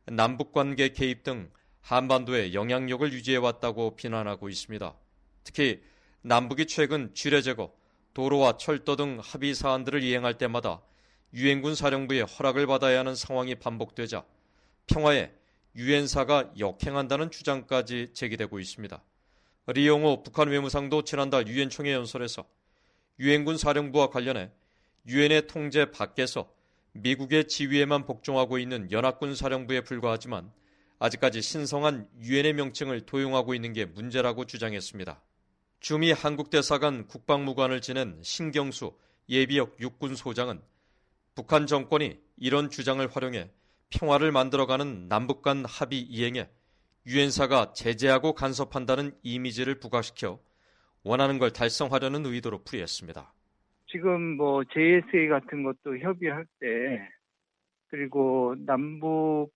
남북관계 개입 등 한반도에 영향력을 유지해왔다고 비난하고 있습니다. 특히 남북이 최근 쥐뢰 제거, 도로와 철도 등 합의 사안들을 이행할 때마다 유엔군 사령부의 허락을 받아야 하는 상황이 반복되자 평화에 유엔사가 역행한다는 주장까지 제기되고 있습니다. 리용호 북한 외무상도 지난달 유엔 총회 연설에서 유엔군 사령부와 관련해 유엔의 통제 밖에서 미국의 지휘에만 복종하고 있는 연합군 사령부에 불과하지만 아직까지 신성한 유엔의 명칭을 도용하고 있는 게 문제라고 주장했습니다. 주미 한국대사관 국방무관을 지낸 신경수 예비역 육군소장은 북한 정권이 이런 주장을 활용해 평화를 만들어가는 남북 간 합의 이행에 유엔사가 제재하고 간섭한다는 이미지를 부각시켜 원하는 걸 달성하려는 의도로 풀이했습니다. 지금 뭐 JSA 같은 것도 협의할 때, 그리고 남북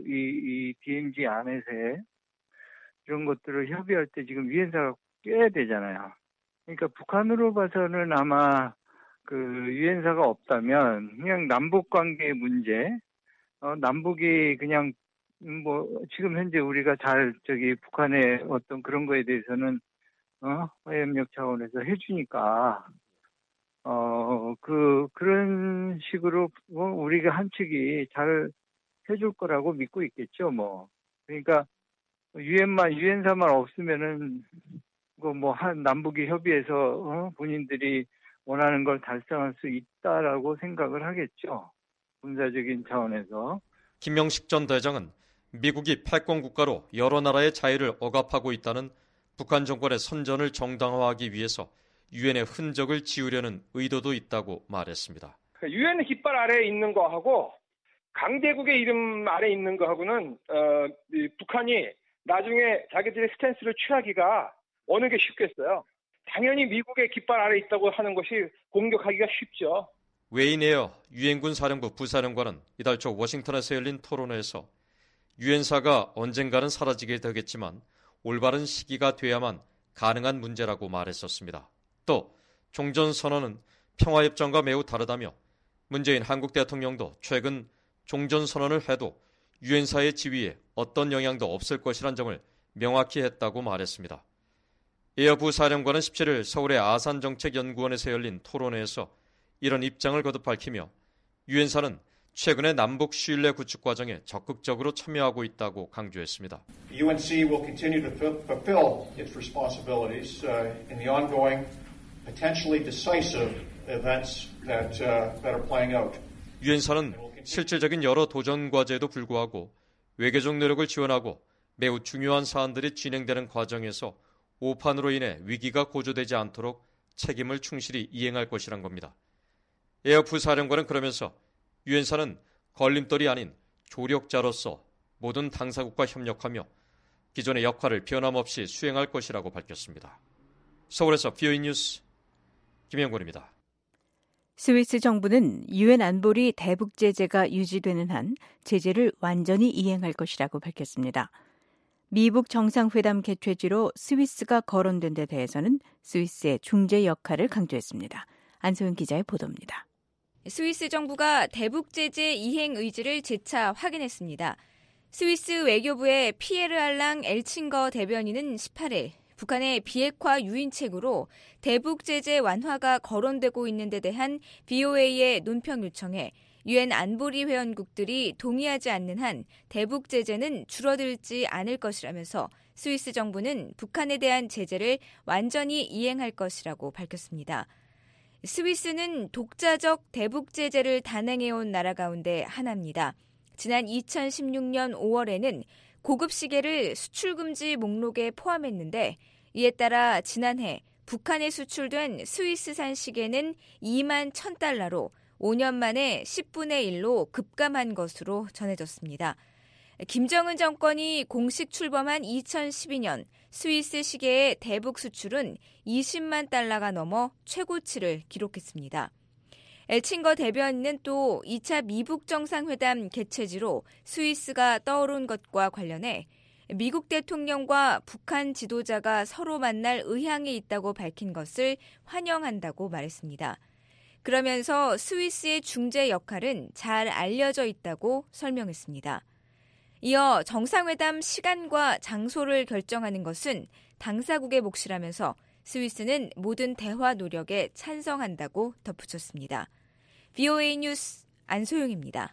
이 DMZ 안에서의 이런 것들을 협의할 때 지금 유엔사가 껴야 되잖아요. 그러니까 북한으로 봐서는 아마 그 유엔사가 없다면 그냥 남북 관계의 문제, 남북이 그냥 뭐 지금 현재 우리가 잘 북한의 어떤 그런 거에 대해서는 화해협력 차원에서 해주니까 그런 식으로 우리가 한 측이 잘 해줄 거라고 믿고 있겠죠, 뭐. 그러니까 유엔사만 없으면은 한 남북이 협의해서 본인들이 원하는 걸 달성할 수 있다라고 생각을 하겠죠. 군사적인 차원에서. 김명식 전 대장은 미국이 패권 국가로 여러 나라의 자유를 억압하고 있다는 북한 정권의 선전을 정당화하기 위해서 유엔의 흔적을 지우려는 의도도 있다고 말했습니다. 유엔 깃발 아래에 있는 거하고 강대국의 이름 아래에 있는 거하고는 북한이 나중에 자기들의 스탠스를 취하기가 어느 게 쉽겠어요. 당연히 미국의 깃발 아래에 있다고 하는 것이 공격하기가 쉽죠. 웨인 에어 유엔군 사령부 부사령관은 이달 초 워싱턴에서 열린 토론회에서 유엔사가 언젠가는 사라지게 되겠지만 올바른 시기가 돼야만 가능한 문제라고 말했었습니다. 또 종전선언은 평화협정과 매우 다르다며 문재인 한국 대통령도 최근 종전선언을 해도 유엔사의 지위에 어떤 영향도 없을 것이란 점을 명확히 했다고 말했습니다. 에어 부사령관은 17일 서울의 아산정책연구원에서 열린 토론회에서 이런 입장을 거듭 밝히며 유엔사는 최근의 남북 신뢰 구축 과정에 적극적으로 참여하고 있다고 강조했습니다. UNC will continue to fulfill its responsibilities in the ongoing, potentially decisive events that are playing out. 유엔사는 실질적인 여러 도전 과제에도 불구하고 외교적 노력을 지원하고 매우 중요한 사안들이 진행되는 과정에서 오판으로 인해 위기가 고조되지 않도록 책임을 충실히 이행할 것이란 겁니다. 에어프 사령관은 그러면서 유엔사는 걸림돌이 아닌 조력자로서 모든 당사국과 협력하며 기존의 역할을 변함없이 수행할 것이라고 밝혔습니다. 서울에서 VOA 뉴스 김영권입니다. 스위스 정부는 유엔 안보리 대북 제재가 유지되는 한 제재를 완전히 이행할 것이라고 밝혔습니다. 미북 정상회담 개최지로 스위스가 거론된 데 대해서는 스위스의 중재 역할을 강조했습니다. 안소영 기자의 보도입니다. 스위스 정부가 대북 제재 이행 의지를 재차 확인했습니다. 스위스 외교부의 피에르 알랑 엘칭거 대변인은 18일 북한의 비핵화 유인책으로 대북 제재 완화가 거론되고 있는 데 대한 BOA의 논평 요청에 유엔 안보리 회원국들이 동의하지 않는 한 대북 제재는 줄어들지 않을 것이라면서 스위스 정부는 북한에 대한 제재를 완전히 이행할 것이라고 밝혔습니다. 스위스는 독자적 대북 제재를 단행해온 나라 가운데 하나입니다. 지난 2016년 5월에는 고급 시계를 수출금지 목록에 포함했는데 이에 따라 지난해 북한에 수출된 스위스산 시계는 2만 1,000달러로 5년 만에 10분의 1로 급감한 것으로 전해졌습니다. 김정은 정권이 공식 출범한 2012년 스위스 시계의 대북 수출은 20만 달러가 넘어 최고치를 기록했습니다. 엘칭거 대변인은 또 2차 미북 정상회담 개최지로 스위스가 떠오른 것과 관련해 미국 대통령과 북한 지도자가 서로 만날 의향이 있다고 밝힌 것을 환영한다고 말했습니다. 그러면서 스위스의 중재 역할은 잘 알려져 있다고 설명했습니다. 이어 정상회담 시간과 장소를 결정하는 것은 당사국의 몫이라면서 스위스는 모든 대화 노력에 찬성한다고 덧붙였습니다. VOA 뉴스 안소영입니다.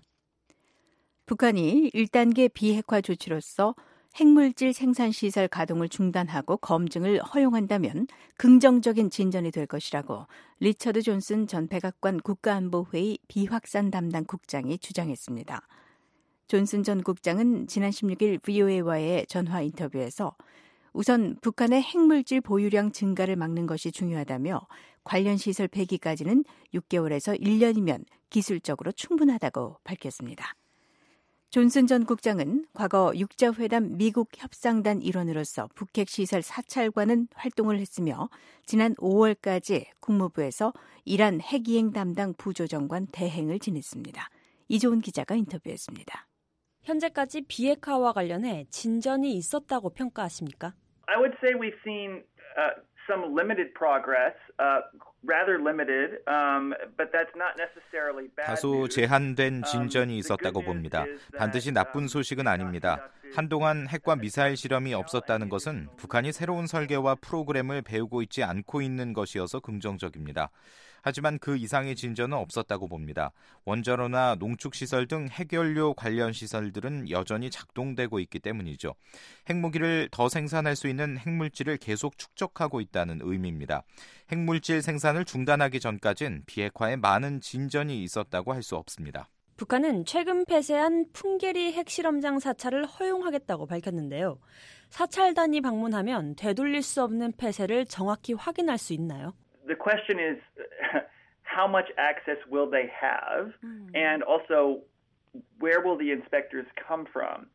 북한이 1단계 비핵화 조치로서 핵물질 생산시설 가동을 중단하고 검증을 허용한다면 긍정적인 진전이 될 것이라고 리처드 존슨 전 백악관 국가안보회의 비확산 담당 국장이 주장했습니다. 존슨 전 국장은 지난 16일 VOA와의 전화 인터뷰에서 우선 북한의 핵물질 보유량 증가를 막는 것이 중요하다며 관련 시설 폐기까지는 6개월에서 1년이면 기술적으로 충분하다고 밝혔습니다. 존슨 전 국장은 과거 육자회담 미국 협상단 일원으로서 북핵 시설 사찰과는 활동을 했으며 지난 5월까지 국무부에서 이란 핵이행 담당 부조정관 대행을 지냈습니다. 이조은 기자가 인터뷰했습니다. 현재까지 비핵화와 관련해 진전이 있었다고 평가하십니까? I would say we've seen some limited progress, rather limited, but that's not necessarily bad. 다소 제한된 진전이 있었다고 봅니다. 반드시 나쁜 소식은 아닙니다. 한동안 핵과 미사일 실험이 없었다는 것은 북한이 새로운 설계와 프로그램을 배우고 있지 않고 있는 것이어서 긍정적입니다. 하지만 그 이상의 진전은 없었다고 봅니다. 원자로나 농축시설 등 핵연료 관련 시설들은 여전히 작동되고 있기 때문이죠. 핵무기를 더 생산할 수 있는 핵물질을 계속 축적하고 있다는 의미입니다. 핵물질 생산을 중단하기 전까진 비핵화에 많은 진전이 있었다고 할 수 없습니다. 북한은 최근 폐쇄한 풍계리 핵실험장 사찰을 허용하겠다고 밝혔는데요. 사찰단이 방문하면 되돌릴 수 없는 폐쇄를 정확히 확인할 수 있나요? The question is how much access will they have, and also where will the inspectors come from?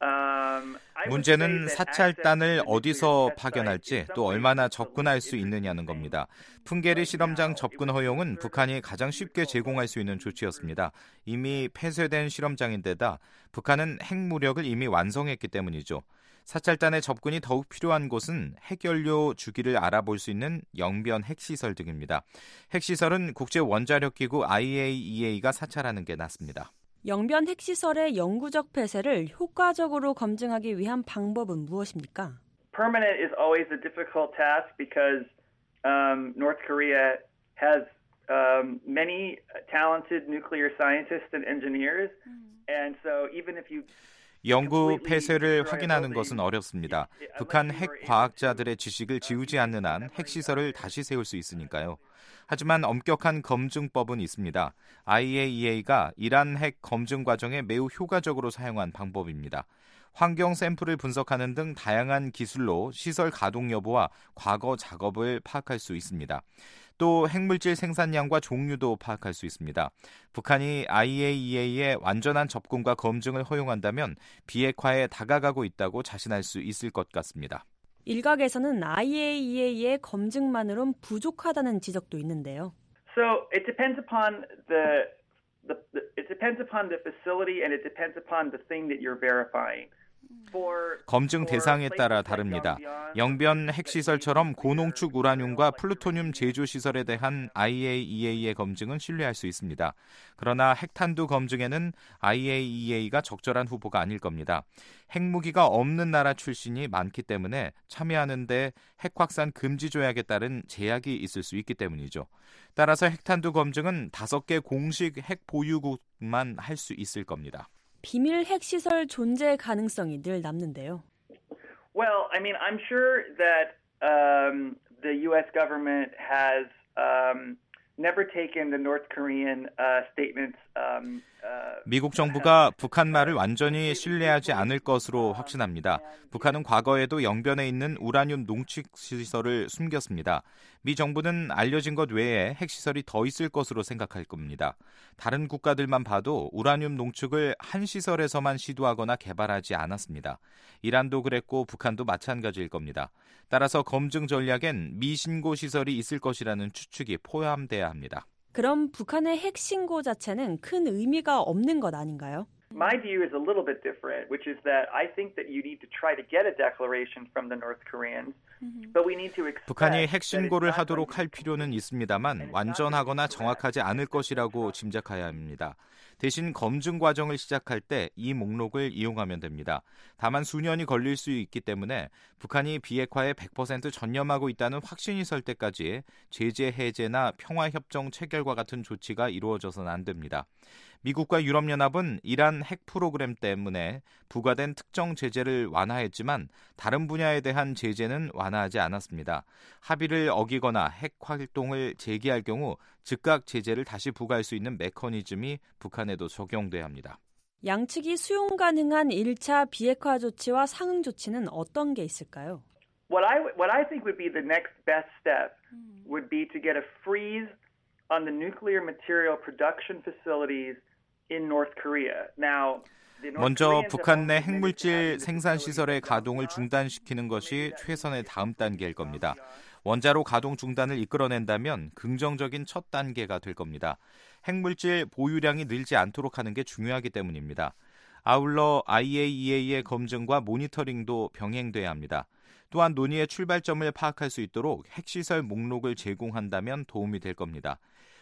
문제는 사찰단을 어디서 파견할지 또 얼마나 접근할 수 있느냐는 겁니다. 풍계리 실험장 접근 허용은 북한이 가장 쉽게 제공할 수 있는 조치였습니다. 이미 폐쇄된 실험장인데다 북한은 핵무력을 이미 완성했기 때문이죠. 사찰단의 접근이 더욱 필요한 곳은 핵연료 주기를 알아볼 수 있는 영변 핵시설 등입니다. 핵시설은 국제원자력기구 IAEA가 사찰하는 게 낫습니다. 영변 핵시설의 영구적 폐쇄를 효과적으로 검증하기 위한 방법은 무엇입니까? Permanent is always a difficult task because North Korea has many talented nuclear scientists and engineers, and so even if you 영구 폐쇄를 확인하는 것은 어렵습니다. 북한 핵 과학자들의 지식을 지우지 않는 한 핵시설을 다시 세울 수 있으니까요. 하지만 엄격한 검증법은 있습니다. IAEA가 이란 핵 검증 과정에 매우 효과적으로 사용한 방법입니다. 환경 샘플을 분석하는 등 다양한 기술로 시설 가동 여부와 과거 작업을 파악할 수 있습니다. 또 핵물질 생산량과 종류도 파악할 수 있습니다. 북한이 IAEA의 완전한 접근과 검증을 허용한다면 비핵화에 다가가고 있다고 자신할 수 있을 것 같습니다. 일각에서는 IAEA의 검증만으론 부족하다는 지적도 있는데요. So it depends upon the facility and it depends upon the thing that you're verifying. 검증 대상에 따라 다릅니다. 영변 핵시설처럼 고농축 우라늄과 플루토늄 제조 시설에 대한 IAEA의 검증은 신뢰할 수 있습니다. 그러나 핵탄두 검증에는 IAEA가 적절한 후보가 아닐 겁니다. 핵무기가 없는 나라 출신이 많기 때문에 참여하는데 핵 확산 금지 조약에 따른 제약이 있을 수 있기 때문이죠. 따라서 핵탄두 검증은 5개 공식 핵 보유국만 할 수 있을 겁니다. 비밀 핵시설 존재 가능성이 늘 남는데요. Well, I mean, I'm sure that the U.S. government has never taken the North Korean statements. 미국 정부가 북한 말을 완전히 신뢰하지 않을 것으로 확신합니다. 북한은 과거에도 영변에 있는 우라늄 농축 시설을 숨겼습니다. 미 정부는 알려진 것 외에 핵시설이 더 있을 것으로 생각할 겁니다. 다른 국가들만 봐도 우라늄 농축을 한 시설에서만 시도하거나 개발하지 않았습니다. 이란도 그랬고 북한도 마찬가지일 겁니다. 따라서 검증 전략엔 미신고 시설이 있을 것이라는 추측이 포함돼야 합니다. 그럼 북한의 핵 신고 자체는 큰 의미가 없는 것 아닌가요? My view is a little bit different, which is that I think that you need to try to get a declaration from the North Koreans, but we need to expect 북한이 핵 신고를 하도록 할 필요는 있습니다만 완전하거나 정확하지 않을 것이라고 짐작해야 합니다. 대신 검증 과정을 시작할 때 이 목록을 이용하면 됩니다. 다만 수년이 걸릴 수 있기 때문에 북한이 비핵화에 100% 전념하고 있다는 확신이 설 때까지 제재 해제나 평화협정 체결과 같은 조치가 이루어져서는 안 됩니다. 미국과 유럽연합은 이란 핵 프로그램 때문에 부과된 특정 제재를 완화했지만 다른 분야에 대한 제재는 완화하지 않았습니다. 합의를 어기거나 핵 활동을 재개할 경우 즉각 제재를 다시 부과할 수 있는 메커니즘이 북한에도 적용돼야 합니다. 양측이 수용 가능한 1차 비핵화 조치와 상응 조치는 어떤 게 있을까요? What I think would be the next best step would be to get a freeze on the nuclear material production facilities in North Korea. Now, 먼저 북한 내 핵물질 생산 시설의 가동을 중단시키는 것이 최선의 다음 단계일 겁니다. 원자로 가동 중단을 이끌어낸다면 긍정적인 첫 단계가 될 겁니다. 핵물질 보유량이 늘지 않도록 하는 게 중요하기 때문입니다. 아울러 IAEA의 검증과 모니터링도 병행돼야 합니다. 또한 논의의 출발점을 파악할 수 있도록 핵시설 목록을 제공한다면 도움이 될 겁니다.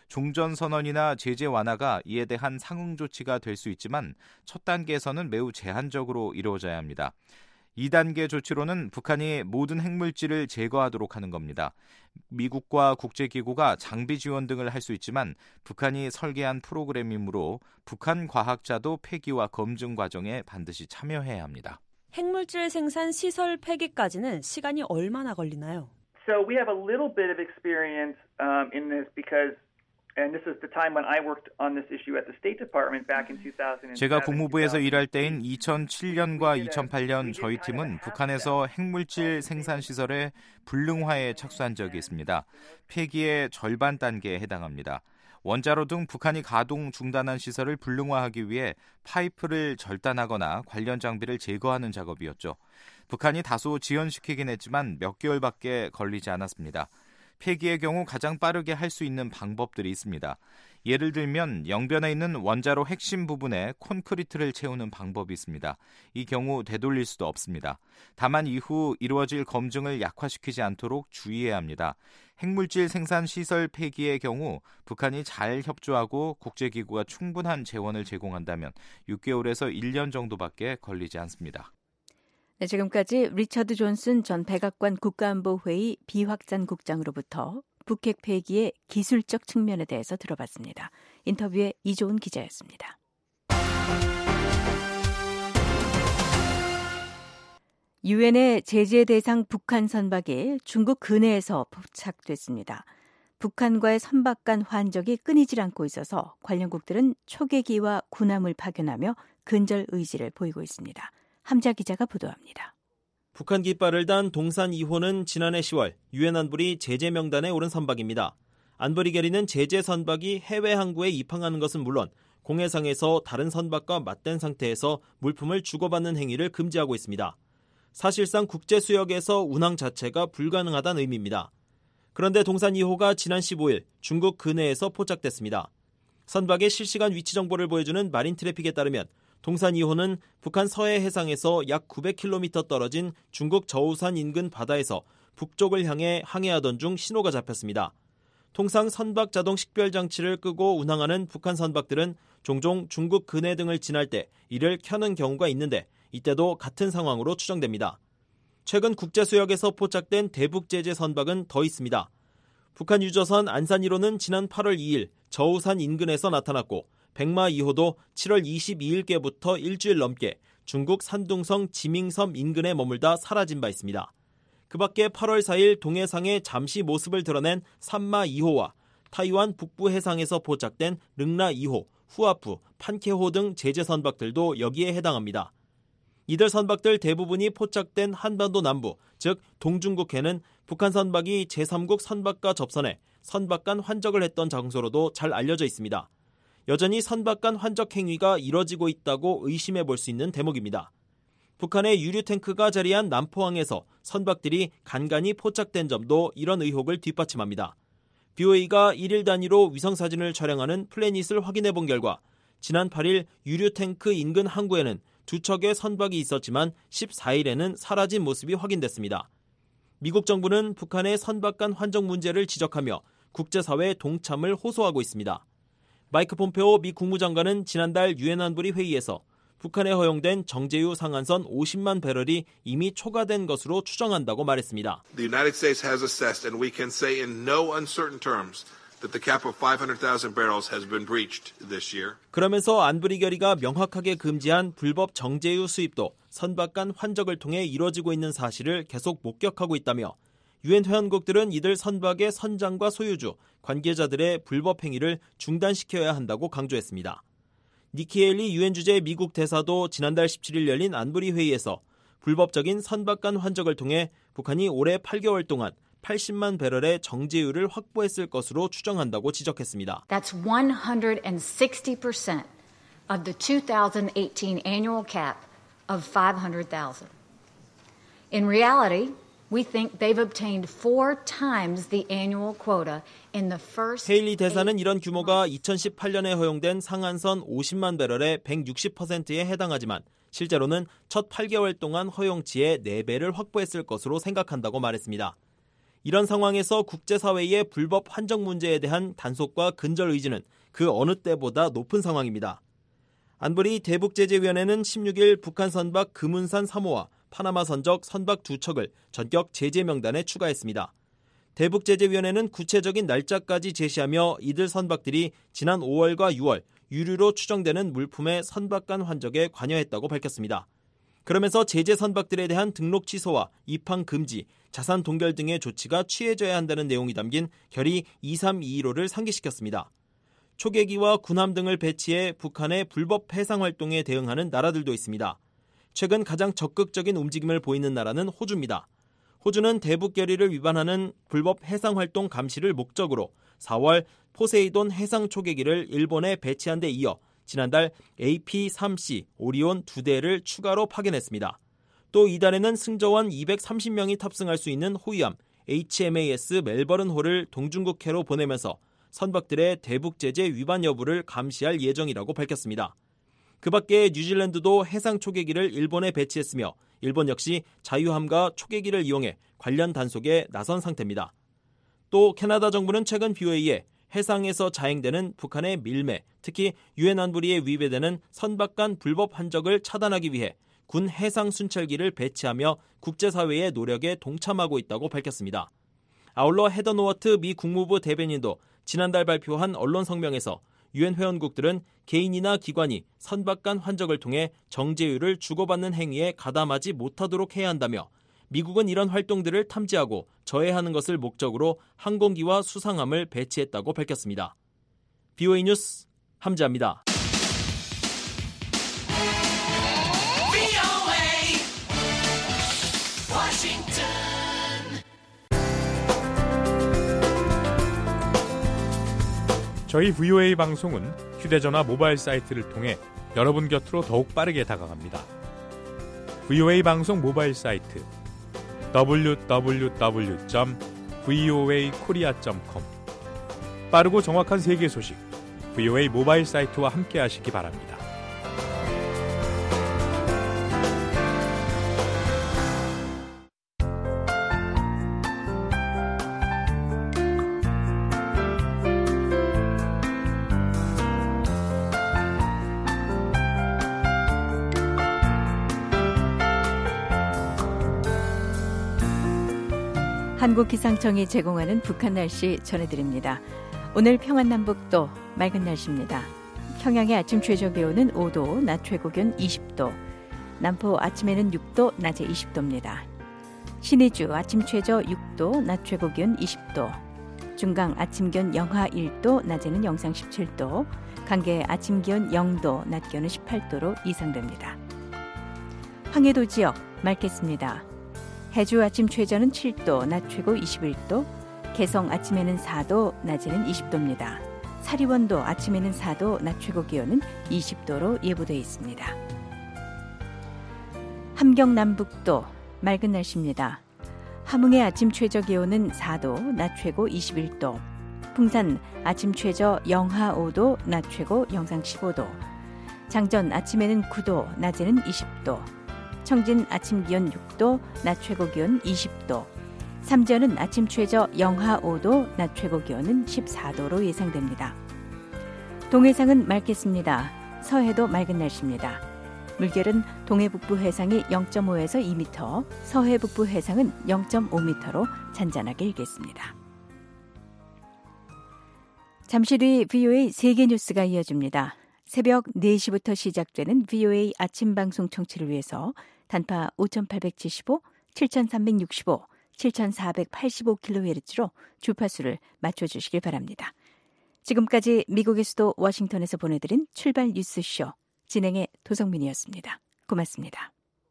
종전선언이나 제재 완화가 이에 대한 상응 조치가 될 수 있지만 첫 단계에서는 매우 제한적으로 이루어져야 합니다. 2단계 조치로는 북한이 모든 핵물질을 제거하도록 하는 겁니다. 미국과 국제기구가 장비 지원 등을 할 수 있지만 북한이 설계한 프로그램이므로 북한 과학자도 폐기와 검증 과정에 반드시 참여해야 합니다. 핵물질 생산 시설 폐기까지는 시간이 얼마나 걸리나요? So we have a little bit of experience in this because And this is the time when I worked on this issue at the State Department back in 2007. 제가 국무부에서 일할 때인 2007년과 2008년 저희 팀은 북한에서 핵물질 생산 시설의 불능화에 착수한 적이 있습니다. 폐기의 절반 단계에 해당합니다. 원자로 등 북한이 가동 중단한 시설을 불능화하기 위해 파이프를 절단하거나 관련 장비를 제거하는 작업이었죠. 북한이 다소 지연시키긴 했지만 몇 개월밖에 걸리지 않았습니다. 폐기의 경우 가장 빠르게 할 수 있는 방법들이 있습니다. 예를 들면 영변에 있는 원자로 핵심 부분에 콘크리트를 채우는 방법이 있습니다. 이 경우 되돌릴 수도 없습니다. 다만 이후 이루어질 검증을 약화시키지 않도록 주의해야 합니다. 핵물질 생산 시설 폐기의 경우 북한이 잘 협조하고 국제기구가 충분한 재원을 제공한다면 6개월에서 1년 정도밖에 걸리지 않습니다. 네, 지금까지 리처드 존슨 전 백악관 국가안보회의 비확잔 국장으로부터 북핵 폐기의 기술적 측면에 대해서 들어봤습니다. 인터뷰에 이조은 기자였습니다. 유엔의 제재 대상 북한 선박이 중국 근해에서 포착됐습니다. 북한과의 선박 간 환적이 끊이질 않고 있어서 관련국들은 초계기와 군함을 파견하며 근절 의지를 보이고 있습니다. 함자 기자가 보도합니다. 북한 깃발을 단 동산 2호는 지난해 10월 유엔 안보리 제재 명단에 오른 선박입니다. 안보리 결의는 제재 선박이 해외 항구에 입항하는 것은 물론 공해상에서 다른 선박과 맞댄 상태에서 물품을 주고받는 행위를 금지하고 있습니다. 사실상 국제 수역에서 운항 자체가 불가능하다는 의미입니다. 그런데 동산 2호가 지난 15일 중국 근해에서 포착됐습니다. 선박의 실시간 위치 정보를 보여주는 마린 트래픽에 따르면 동산 2호는 북한 서해 해상에서 약 900km 떨어진 중국 저우산 인근 바다에서 북쪽을 향해 항해하던 중 신호가 잡혔습니다. 통상 선박 자동 식별 장치를 끄고 운항하는 북한 선박들은 종종 중국 근해 등을 지날 때 이를 켜는 경우가 있는데 이때도 같은 상황으로 추정됩니다. 최근 국제수역에서 포착된 대북 제재 선박은 더 있습니다. 북한 유조선 안산 1호는 지난 8월 2일 저우산 인근에서 나타났고 백마 2호도 7월 22일께부터 일주일 넘게 중국 산둥성 지밍섬 인근에 머물다 사라진 바 있습니다. 그 밖에 8월 4일 동해상에 잠시 모습을 드러낸 산마 2호와 타이완 북부 해상에서 포착된 릉라 2호, 후아프, 판케호 등 제재 선박들도 여기에 해당합니다. 이들 선박들 대부분이 포착된 한반도 남부, 즉 동중국해는 북한 선박이 제3국 선박과 접선해 선박 간 환적을 했던 장소로도 잘 알려져 있습니다. 여전히 선박 간 환적 행위가 이뤄지고 있다고 의심해 볼 수 있는 대목입니다. 북한의 유류 탱크가 자리한 남포항에서 선박들이 간간히 포착된 점도 이런 의혹을 뒷받침합니다. BOA가 1일 단위로 위성사진을 촬영하는 플래닛을 확인해 본 결과 지난 8일 유류 탱크 인근 항구에는 두 척의 선박이 있었지만 14일에는 사라진 모습이 확인됐습니다. 미국 정부는 북한의 선박 간 환적 문제를 지적하며 국제사회 동참을 호소하고 있습니다. 마이크 폼페오 미 국무장관은 지난달 유엔 안보리 회의에서 북한에 허용된 정제유 상한선 50만 배럴이 이미 초과된 것으로 추정한다고 말했습니다. The United States has assessed and we can say in no uncertain terms that the cap of 500,000 barrels has been breached this year. 그러면서 안보리 결의가 명확하게 금지한 불법 정제유 수입도 선박 간 환적을 통해 이뤄지고 있는 사실을 계속 목격하고 있다며 유엔 회원국들은 이들 선박의 선장과 소유주, 관계자들의 불법 행위를 중단시켜야 한다고 강조했습니다. 니키 헤일리 유엔 주재 미국 대사도 지난달 17일 열린 안보리 회의에서 불법적인 선박 간 환적을 통해 북한이 올해 8개월 동안 80만 배럴의 정제유를 확보했을 것으로 추정한다고 지적했습니다. That's 160% of the 2018 annual cap of 500,000. In reality, we think they've obtained 4 times the annual quota in the first. 헤일리 대사는 이런 규모가 2018년에 허용된 상한선 50만 배럴의 160%에 해당하지만 실제로는 첫 8개월 동안 허용치의 4배를 확보했을 것으로 생각한다고 말했습니다. 이런 상황에서 국제사회의 불법 환적 문제에 대한 단속과 근절 의지는 그 어느 때보다 높은 상황입니다. 안보리 대북제재위원회는 16일 북한 선박 금운산 3호와 파나마 선적 선박 2척을 전격 제재 명단에 추가했습니다. 대북제재위원회는 구체적인 날짜까지 제시하며 이들 선박들이 지난 5월과 6월 유류로 추정되는 물품의 선박 간 환적에 관여했다고 밝혔습니다. 그러면서 제재 선박들에 대한 등록 취소와 입항 금지, 자산 동결 등의 조치가 취해져야 한다는 내용이 담긴 결의 2321호를 상기시켰습니다. 초계기와 군함 등을 배치해 북한의 불법 해상 활동에 대응하는 나라들도 있습니다. 최근 가장 적극적인 움직임을 보이는 나라는 호주입니다. 호주는 대북 결의를 위반하는 불법 해상 활동 감시를 목적으로 4월 포세이돈 해상 초계기를 일본에 배치한 데 이어 지난달 AP-3C 오리온 2대를 추가로 파견했습니다. 또 이달에는 승조원 230명이 탑승할 수 있는 호위함 HMAS 멜버른호를 동중국해로 보내면서 선박들의 대북 제재 위반 여부를 감시할 예정이라고 밝혔습니다. 그 밖에 뉴질랜드도 해상 초계기를 일본에 배치했으며 일본 역시 자유함과 초계기를 이용해 관련 단속에 나선 상태입니다. 또 캐나다 정부는 최근 BOA에 해상에서 자행되는 북한의 밀매, 특히 유엔 안보리에 위배되는 선박 간 불법 환적을 차단하기 위해 군 해상 순찰기를 배치하며 국제사회의 노력에 동참하고 있다고 밝혔습니다. 아울러 헤더 노워트 미 국무부 대변인도 지난달 발표한 언론 성명에서 유엔 회원국들은 개인이나 기관이 선박간 환적을 통해 정제유를 주고받는 행위에 가담하지 못하도록 해야 한다며 미국은 이런 활동들을 탐지하고 저해하는 것을 목적으로 항공기와 수상함을 배치했다고 밝혔습니다. BOA 뉴스 함지아입니다. 저희 VOA 방송은 휴대전화 모바일 사이트를 통해 여러분 곁으로 더욱 빠르게 다가갑니다. VOA 방송 모바일 사이트 www.voakorea.com 빠르고 정확한 세계 소식 VOA 모바일 사이트와 함께 하시기 바랍니다. 한국기상청이 제공하는 북한 날씨 전해드립니다. 오늘 평안남북도 맑은 날씨입니다. 평양의 아침 최저 기온은 5도, 낮 최고 기온 20도, 남포 아침에는 6도, 낮에 20도입니다. 신의주 아침 최저 6도, 낮 최고 기온 20도, 중강 아침 기온 영하 1도, 낮에는 영상 17도, 강계 아침 기온 0도, 낮 기온은 18도로 예상됩니다. 황해도 지역 맑겠습니다. 해주 아침 최저는 7도, 낮 최고 21도, 개성 아침에는 4도, 낮에는 20도입니다. 사리원도 아침에는 4도, 낮 최고 기온은 20도로 예보되어 있습니다. 함경 남북도 맑은 날씨입니다. 함흥의 아침 최저 기온은 4도, 낮 최고 21도, 풍산 아침 최저 영하 5도, 낮 최고 영상 15도, 장전 아침에는 9도, 낮에는 20도, 청진 아침 기온 6도, 낮 최고 기온 20도, 삼전은 아침 최저 영하 5도, 낮 최고 기온은 14도로 예상됩니다. 동해상은 맑겠습니다. 서해도 맑은 날씨입니다. 물결은 동해 북부 해상이 0.5에서 2m, 서해 북부 해상은 0.5m로 잔잔하게 일겠습니다. 잠시 뒤 VOA 세계 뉴스가 이어집니다. 새벽 4시부터 시작되는 VOA 아침 방송 청취를 위해서 단파 5875, 7365, 7485kHz로 주파수를 맞춰주시길 바랍니다. 지금까지 미국의 수도 워싱턴에서 보내드린 출발 뉴스쇼 진행의 도성민이었습니다. 고맙습니다.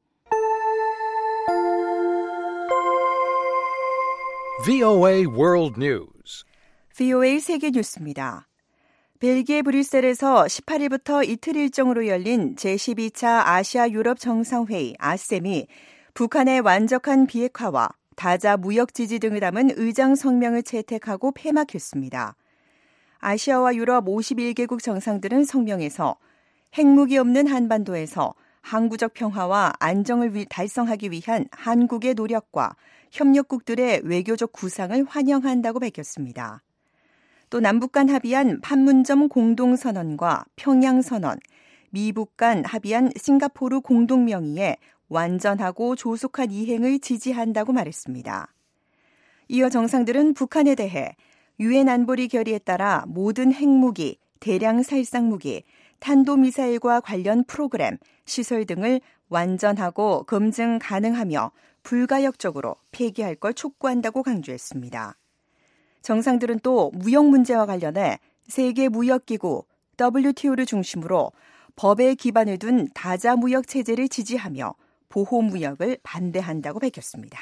VOA World News. VOA 세계 뉴스입니다. 벨기에 브뤼셀에서 18일부터 이틀 일정으로 열린 제12차 아시아 유럽 정상회의 아셈이 북한의 완적한 비핵화와 다자 무역 지지 등을 담은 의장 성명을 채택하고 폐막했습니다. 아시아와 유럽 51개국 정상들은 성명에서 핵무기 없는 한반도에서 항구적 평화와 안정을 달성하기 위한 한국의 노력과 협력국들의 외교적 구상을 환영한다고 밝혔습니다. 또 남북 간 합의한 판문점 공동선언과 평양선언, 미북 간 합의한 싱가포르 공동명의에 완전하고 조속한 이행을 지지한다고 말했습니다. 이어 정상들은 북한에 대해 유엔 안보리 결의에 따라 모든 핵무기, 대량 살상무기, 탄도미사일과 관련 프로그램, 시설 등을 완전하고 검증 가능하며 불가역적으로 폐기할 걸 촉구한다고 강조했습니다. 정상들은 또 무역 문제와 관련해 세계무역기구 WTO를 중심으로 법에 기반을 둔 다자 무역 체제를 지지하며 보호무역을 반대한다고 밝혔습니다.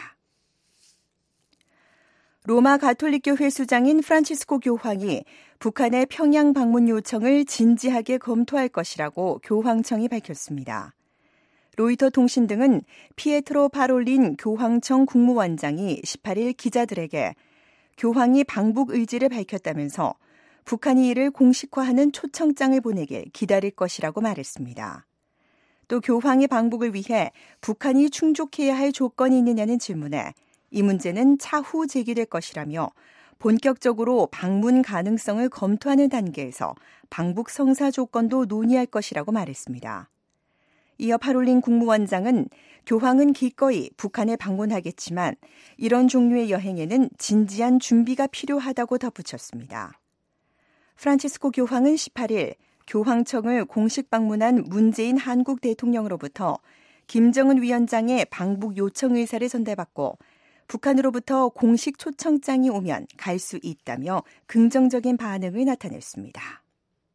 로마 가톨릭교회 수장인 프란치스코 교황이 북한의 평양 방문 요청을 진지하게 검토할 것이라고 교황청이 밝혔습니다. 로이터 통신 등은 피에트로 파롤린 교황청 국무원장이 18일 기자들에게 교황이 방북 의지를 밝혔다면서 북한이 이를 공식화하는 초청장을 보내길 기다릴 것이라고 말했습니다. 또 교황의 방북을 위해 북한이 충족해야 할 조건이 있느냐는 질문에 이 문제는 차후 제기될 것이라며 본격적으로 방문 가능성을 검토하는 단계에서 방북 성사 조건도 논의할 것이라고 말했습니다. 이어 파롤린 국무원장은 교황은 기꺼이 북한에 방문하겠지만 이런 종류의 여행에는 진지한 준비가 필요하다고 덧붙였습니다. 프란치스코 교황은 18일 교황청을 공식 방문한 문재인 한국 대통령으로부터 김정은 위원장의 방북 요청 의사를 전달받고 북한으로부터 공식 초청장이 오면 갈 수 있다며 긍정적인 반응을 나타냈습니다.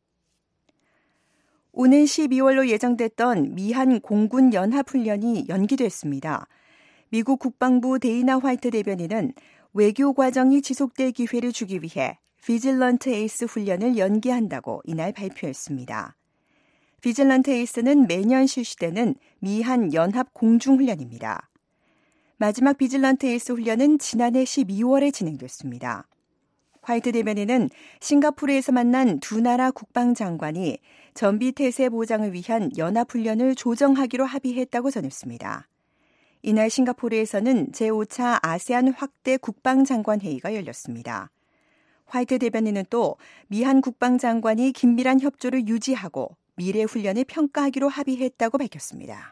오는 12월로 예정됐던 미한 공군 연합훈련이 연기됐습니다. 미국 국방부 데이나 화이트 대변인은 외교 과정이 지속될 기회를 주기 위해 비질런트 에이스 훈련을 연기한다고 이날 발표했습니다. 비질런트 에이스는 매년 실시되는 미한 연합 공중훈련입니다. 마지막 비질런트 에이스 훈련은 지난해 12월에 진행됐습니다. 화이트 대변인은 싱가포르에서 만난 두 나라 국방장관이 전비태세 보장을 위한 연합훈련을 조정하기로 합의했다고 전했습니다. 이날 싱가포르에서는 제5차 아세안 확대 국방장관 회의가 열렸습니다. 화이트 대변인은 또 미한 국방장관이 긴밀한 협조를 유지하고 미래 훈련을 평가하기로 합의했다고 밝혔습니다.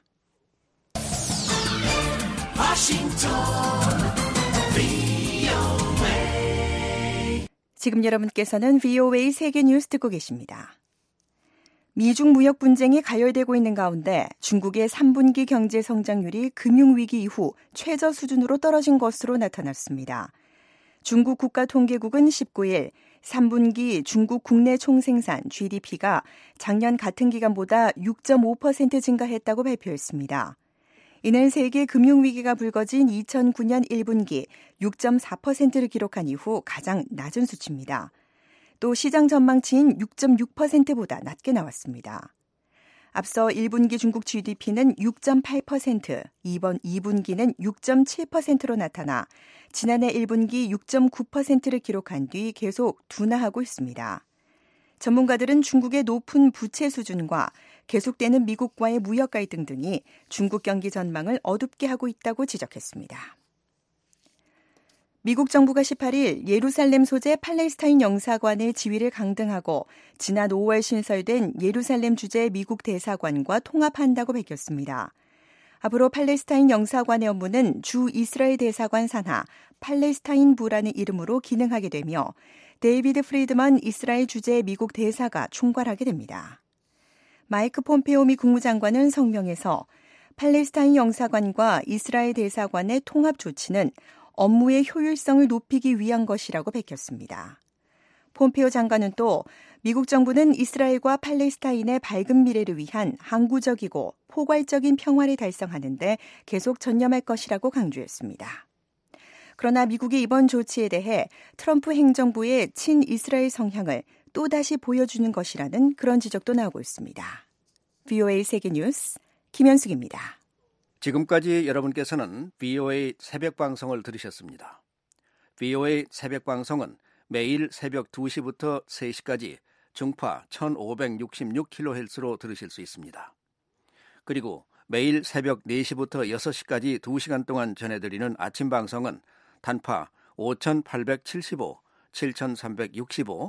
지금 여러분께서는 VOA 세계 뉴스 듣고 계십니다. 미중 무역 분쟁이 가열되고 있는 가운데 중국의 3분기 경제 성장률이 금융위기 이후 최저 수준으로 떨어진 것으로 나타났습니다. 중국 국가통계국은 19일 3분기 중국 국내 총생산 GDP가 작년 같은 기간보다 6.5% 증가했다고 발표했습니다. 이는 세계 금융위기가 불거진 2009년 1분기 6.4%를 기록한 이후 가장 낮은 수치입니다. 또 시장 전망치인 6.6%보다 낮게 나왔습니다. 앞서 1분기 중국 GDP는 6.8%, 이번 2분기는 6.7%로 나타나 지난해 1분기 6.9%를 기록한 뒤 계속 둔화하고 있습니다. 전문가들은 중국의 높은 부채 수준과 계속되는 미국과의 무역 갈등 등이 중국 경기 전망을 어둡게 하고 있다고 지적했습니다. 미국 정부가 18일 예루살렘 소재 팔레스타인 영사관의 지위를 강등하고 지난 5월 신설된 예루살렘 주재 미국 대사관과 통합한다고 밝혔습니다. 앞으로 팔레스타인 영사관의 업무는 주 이스라엘 대사관 산하 팔레스타인부라는 이름으로 기능하게 되며 데이비드 프리드먼 이스라엘 주재 미국 대사가 총괄하게 됩니다. 마이크 폼페오 미 국무장관은 성명에서 팔레스타인 영사관과 이스라엘 대사관의 통합 조치는 업무의 효율성을 높이기 위한 것이라고 밝혔습니다. 폼페오 장관은 또 미국 정부는 이스라엘과 팔레스타인의 밝은 미래를 위한 항구적이고 포괄적인 평화를 달성하는 데 계속 전념할 것이라고 강조했습니다. 그러나 미국의 이번 조치에 대해 트럼프 행정부의 친이스라엘 성향을 또다시 보여주는 것이라는 그런 지적도 나오고 있습니다. VOA 세계뉴스 김현숙입니다. 지금까지 여러분께서는 VOA 새벽방송을 들으셨습니다. VOA 새벽방송은 매일 새벽 2시부터 3시까지 중파 1566kHz로 들으실 수 있습니다. 그리고 매일 새벽 4시부터 6시까지 2시간 동안 전해드리는 아침 방송은 단파 5875, 7365,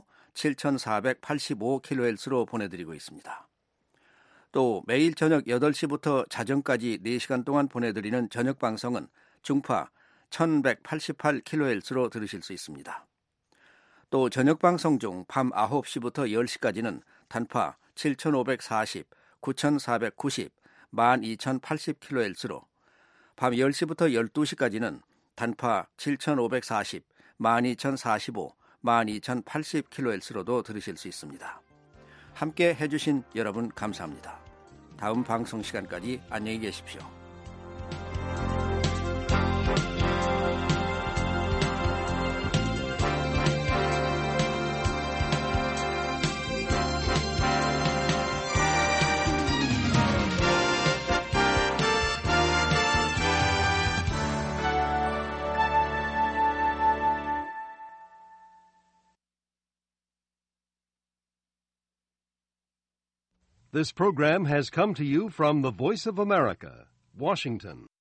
7485kHz로 보내드리고 있습니다. 또 매일 저녁 8시부터 자정까지 4시간 동안 보내드리는 저녁 방송은 중파 1188kHz로 들으실 수 있습니다. 또 저녁 방송 중 밤 9시부터 10시까지는 단파 7540, 9490, 12080kHz로 밤 10시부터 12시까지는 단파 7540, 12045, 12080kHz로도 들으실 수 있습니다. 함께 해주신 여러분 감사합니다. 다음 방송 시간까지 안녕히 계십시오. This program has come to you from the Voice of America, Washington.